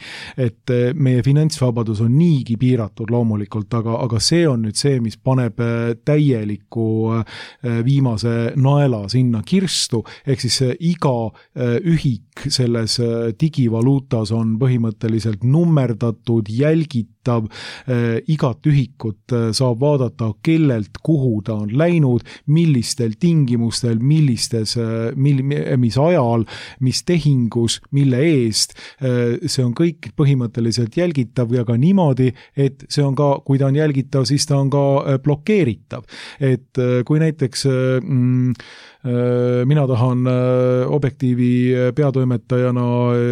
et meie finantsvabadus on niigi piiratud loomulikult, aga, aga see on nüüd see, mis paneb täieliku viimase naela sinna kirstu, ehk siis iga ühik selles digivaluutas on põhimõtteliselt nummerdatud, jälgitud, igat ühikut saab vaadata, kellelt kuhu ta on läinud, millistel tingimustel, millistes, mil, mis ajal, mis tehingus, mille eest. See on kõik põhimõtteliselt jälgitav ja ka niimoodi, et see on ka, kui ta on jälgitav, siis ta on ka blokeeritav. Et kui näiteks mm, mina tahan Objektiivi peatoimetajana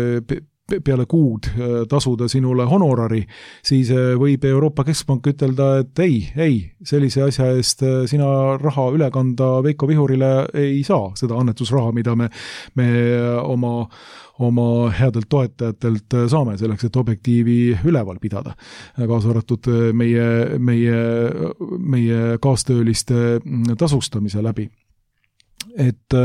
peale kuud tasuda sinule honorari, siis võib Euroopa Keskpank ütelda, et ei, ei, sellise asja eest sina raha üle kanda Veiko Vihurile ei saa, seda annetusraha, mida me, me oma oma headelt toetajatelt saame selleks, et Objektiivi üleval pidada. Kaasa arvatud meie, meie, meie kaastööliste tasustamise läbi. Et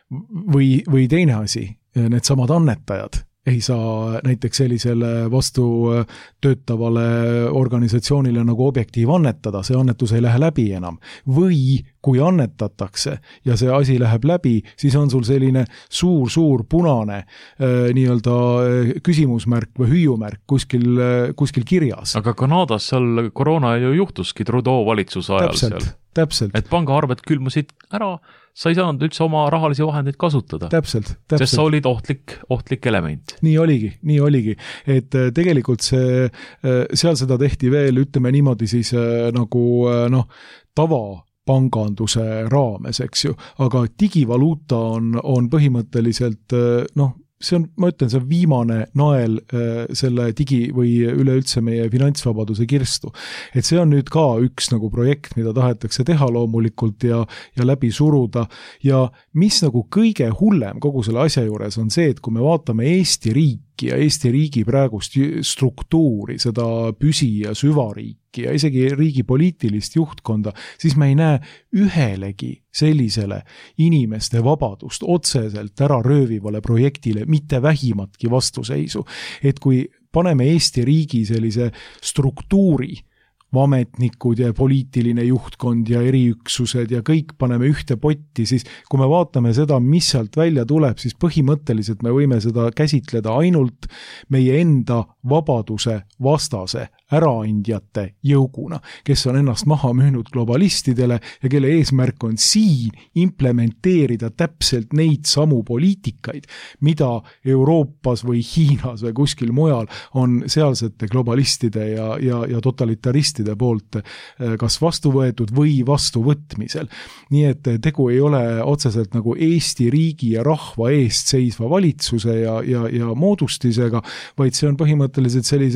või, või teine asi, need samad annetajad ei saa näiteks sellisele vastu töötavale organisatsioonile nagu Objektiiv annetada, see annetus ei lähe läbi enam. Või kui annetatakse ja see asi läheb läbi, siis on sul selline suur-suur punane äh, nii-öelda küsimusmärk või hüüumärk kuskil, kuskil kirjas. Aga Kanadas seal koroona ju juhtuski Trudeau valitsuse ajal täpselt, seal. Täpselt. Et pangaarved külmusid ära, sa ei saanud üldse oma rahalisi vahendeid kasutada. Täpselt, täpselt. Sest sa olid ohtlik, ohtlik element. Nii oligi, nii oligi. Et tegelikult see, seal seda tehti veel, ütleme niimoodi siis nagu noh, tava panganduse raames, eks ju. Aga digivaluuta on, on põhimõtteliselt noh, see on, ma ütlen, see on viimane nael äh, selle digi või üleüldse meie finantsvabaduse kirstu. Et see on nüüd ka üks nagu projekt, mida tahetakse teha loomulikult ja, ja läbi suruda. Ja mis nagu kõige hullem kogu selle asja juures on see, et kui me vaatame Eesti riiki ja Eesti riigi praegust struktuuri, seda püsi- ja süvariiki ja isegi riigi poliitilist juhtkonda, siis me ei näe ühelegi sellisele inimeste vabadust otseselt ära röövivale projektile mitte vähimatki vastuseisu. Et kui paneme Eesti riigi sellise struktuuri, ametnikud ja poliitiline juhtkond ja eriüksused ja kõik paneme ühte potti, siis kui me vaatame seda, mis sealt välja tuleb, siis põhimõtteliselt me võime seda käsitleda ainult meie enda vabaduse vastase äraandjate jõuguna, kes on ennast maha müünud globalistidele ja kelle eesmärk on siin implementeerida täpselt neid samu poliitikaid, mida Euroopas või Hiinas või kuskil mujal on sealsete globalistide ja, ja, ja totalitaristide poolt kas vastu võetud või vastuvõtmisel. Nii et tegu ei ole otseselt nagu Eesti riigi ja rahva eest seisva valitsuse ja, ja, ja moodustisega, vaid see on põhimõtteliselt sellise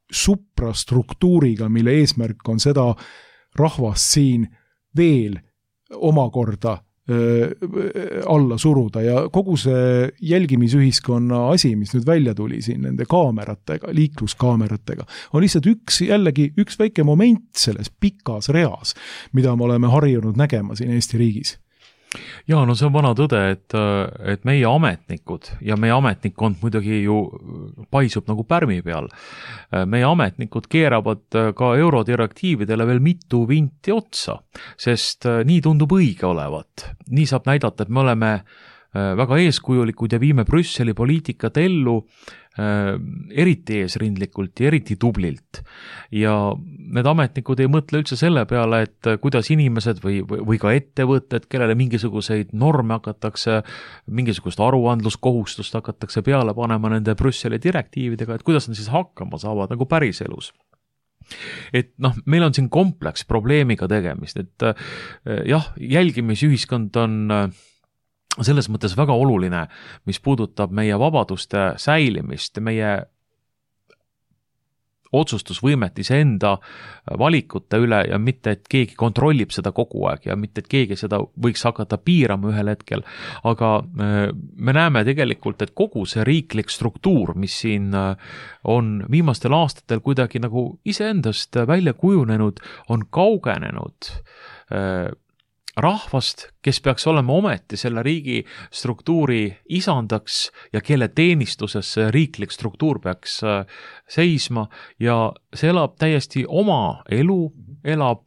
suprastruktuuriga, mille eesmärk on seda rahvast siin veel omakorda alla suruda ja kogu see jälgimisühiskonna asi, mis nüüd välja tuli siin nende kaameratega, liikluskaameratega, on lihtsalt üks, jällegi üks väike moment selles pikas reas, mida me oleme harjunud nägema siin Eesti riigis. Ja, no see on vana tõde, et, et meie ametnikud ja meie ametnikkond muidugi ju paisub nagu pärmi peal. Meie ametnikud keeravad ka eurodirektiividele veel mitu vinti otsa, sest nii tundub õige olevat. Nii saab näidata, et me oleme väga eeskujulikud ja viime Brüsseli poliitikat ellu eriti eesrindlikult ja eriti tublilt. Ja need ametnikud ei mõtle üldse selle peale, et kuidas inimesed või, või ka ettevõtted, kellele mingisuguseid norme hakatakse, mingisugust aruandluskohustust hakatakse peale panema nende Brüsseli direktiividega, et kuidas nad siis hakkama saavad nagu päris elus. Et noh, meil on siin kompleks probleemiga tegemist, et jah, jälgimisühiskond on selles mõttes väga oluline, mis puudutab meie vabaduste säilimist, meie otsustusvõimet iseenda valikute üle ja mitte, et keegi kontrollib seda kogu aeg ja mitte, et keegi seda võiks hakata piirama ühel hetkel. Aga me näeme tegelikult, et kogu see riiklik struktuur, mis siin on viimastel aastatel kuidagi nagu iseendast välja kujunenud, on kaugenenud rahvast, kes peaks olema ometi selle riigi struktuuri isandaks ja kelle teenistuses see riiklik struktuur peaks seisma ja see elab täiesti oma elu, elab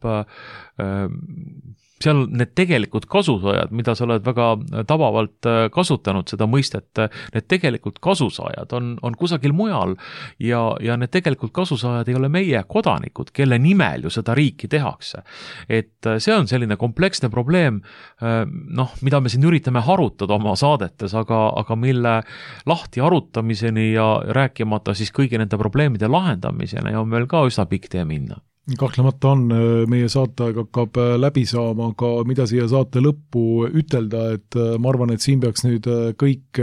seal need tegelikult kasusaajad, mida sa oled väga tabavalt kasutanud seda mõistet, need tegelikult kasusaajad on, on kusagil mujal ja, ja need tegelikult kasusaajad ei ole meie kodanikud, kelle nimel ju seda riiki tehakse. Et see on selline kompleksne probleem, noh, mida me siin üritame harutada oma saadetes, aga, aga mille lahti arutamiseni ja rääkimata siis kõigi nende probleemide lahendamiseni on meil ka üsna pikk tee minna. Kahtlemata on, meie saateaeg hakkab läbi saama, aga mida siia saate lõppu ütelda, et ma arvan, et siin peaks nüüd kõik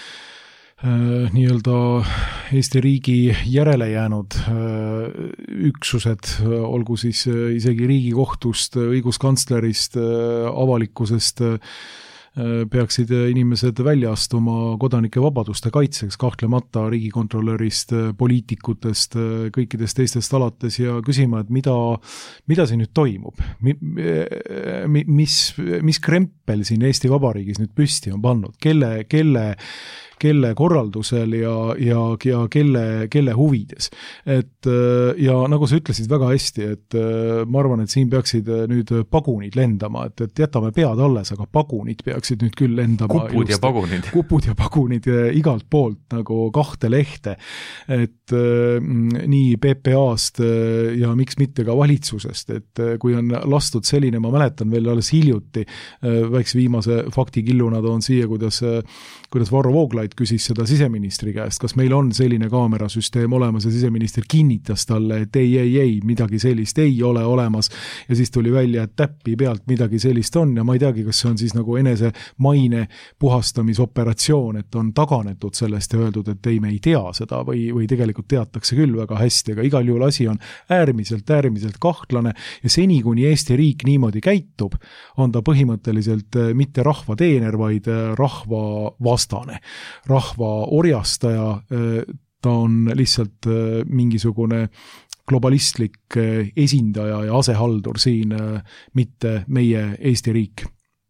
nii-öelda Eesti riigi järele jäänud üksused, olgu siis isegi Riigikohtust, õiguskantslerist, avalikkusest, peaksid inimesed välja astuma kodanike vabaduste kaitseks, kahtlemata riigikontrolörist, poliitikutest, kõikidest teistest alates ja küsima, et mida, mida siin nüüd toimub, mis, mis krempel siin Eesti Vabariigis nüüd püsti on pannud, kelle, kelle kelle korraldusel ja, ja, ja kelle, kelle huvides. Et, ja nagu sa ütlesid väga hästi, et ma arvan, et siin peaksid nüüd pagunid lendama, et, et jätame pead alles, aga pagunid peaksid nüüd küll lendama. Kupud just, ja pagunid. Kupud ja pagunid igalt poolt nagu kahte lehte. Et nii P P A-st ja miks mitte ka valitsusest, et kui on lastud selline, ma mäletan veel alles hiljuti, väikse viimase faktikilluna toon siia, kuidas, kuidas Varro Vooglaid küsis seda siseministri käest, kas meil on selline kaamerasüsteem olemas ja siseminister kinnitas talle, et ei, ei, ei, midagi sellist ei ole olemas ja siis tuli välja, et täppi pealt midagi sellist on ja ma ei teagi, kas see on siis nagu enese maine puhastamisoperatsioon, et on taganetud sellest ja öeldud, et ei, me ei tea seda või, või tegelikult teatakse küll väga hästi, aga igal juhul asi on äärmiselt, äärmiselt kahtlane ja seni, kuni Eesti riik niimoodi käitub, on ta põhimõtteliselt mitte rahva teener, vaid rahva vastane. Rahva orjastaja, ta on lihtsalt mingisugune globalistlik esindaja ja asehaldur siin, mitte meie Eesti riik.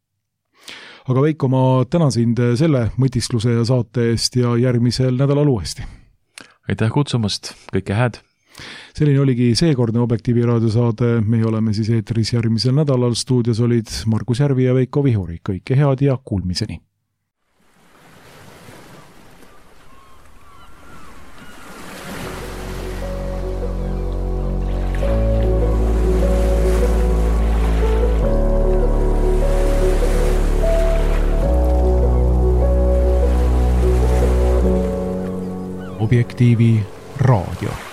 Aga Veiko, ma tänan sind selle mõtiskluse ja saate eest ja järgmisel nädalal uuesti. Aitäh kutsumast, kõike hääd! Selline oligi seekordne Objektiivi raadiosaade, me oleme siis eetris järgmisel nädalal, stuudios olid Margus Järvi ja Veiko Vihuri, kõike head ja kuulmiseni! Objektiivi raadio.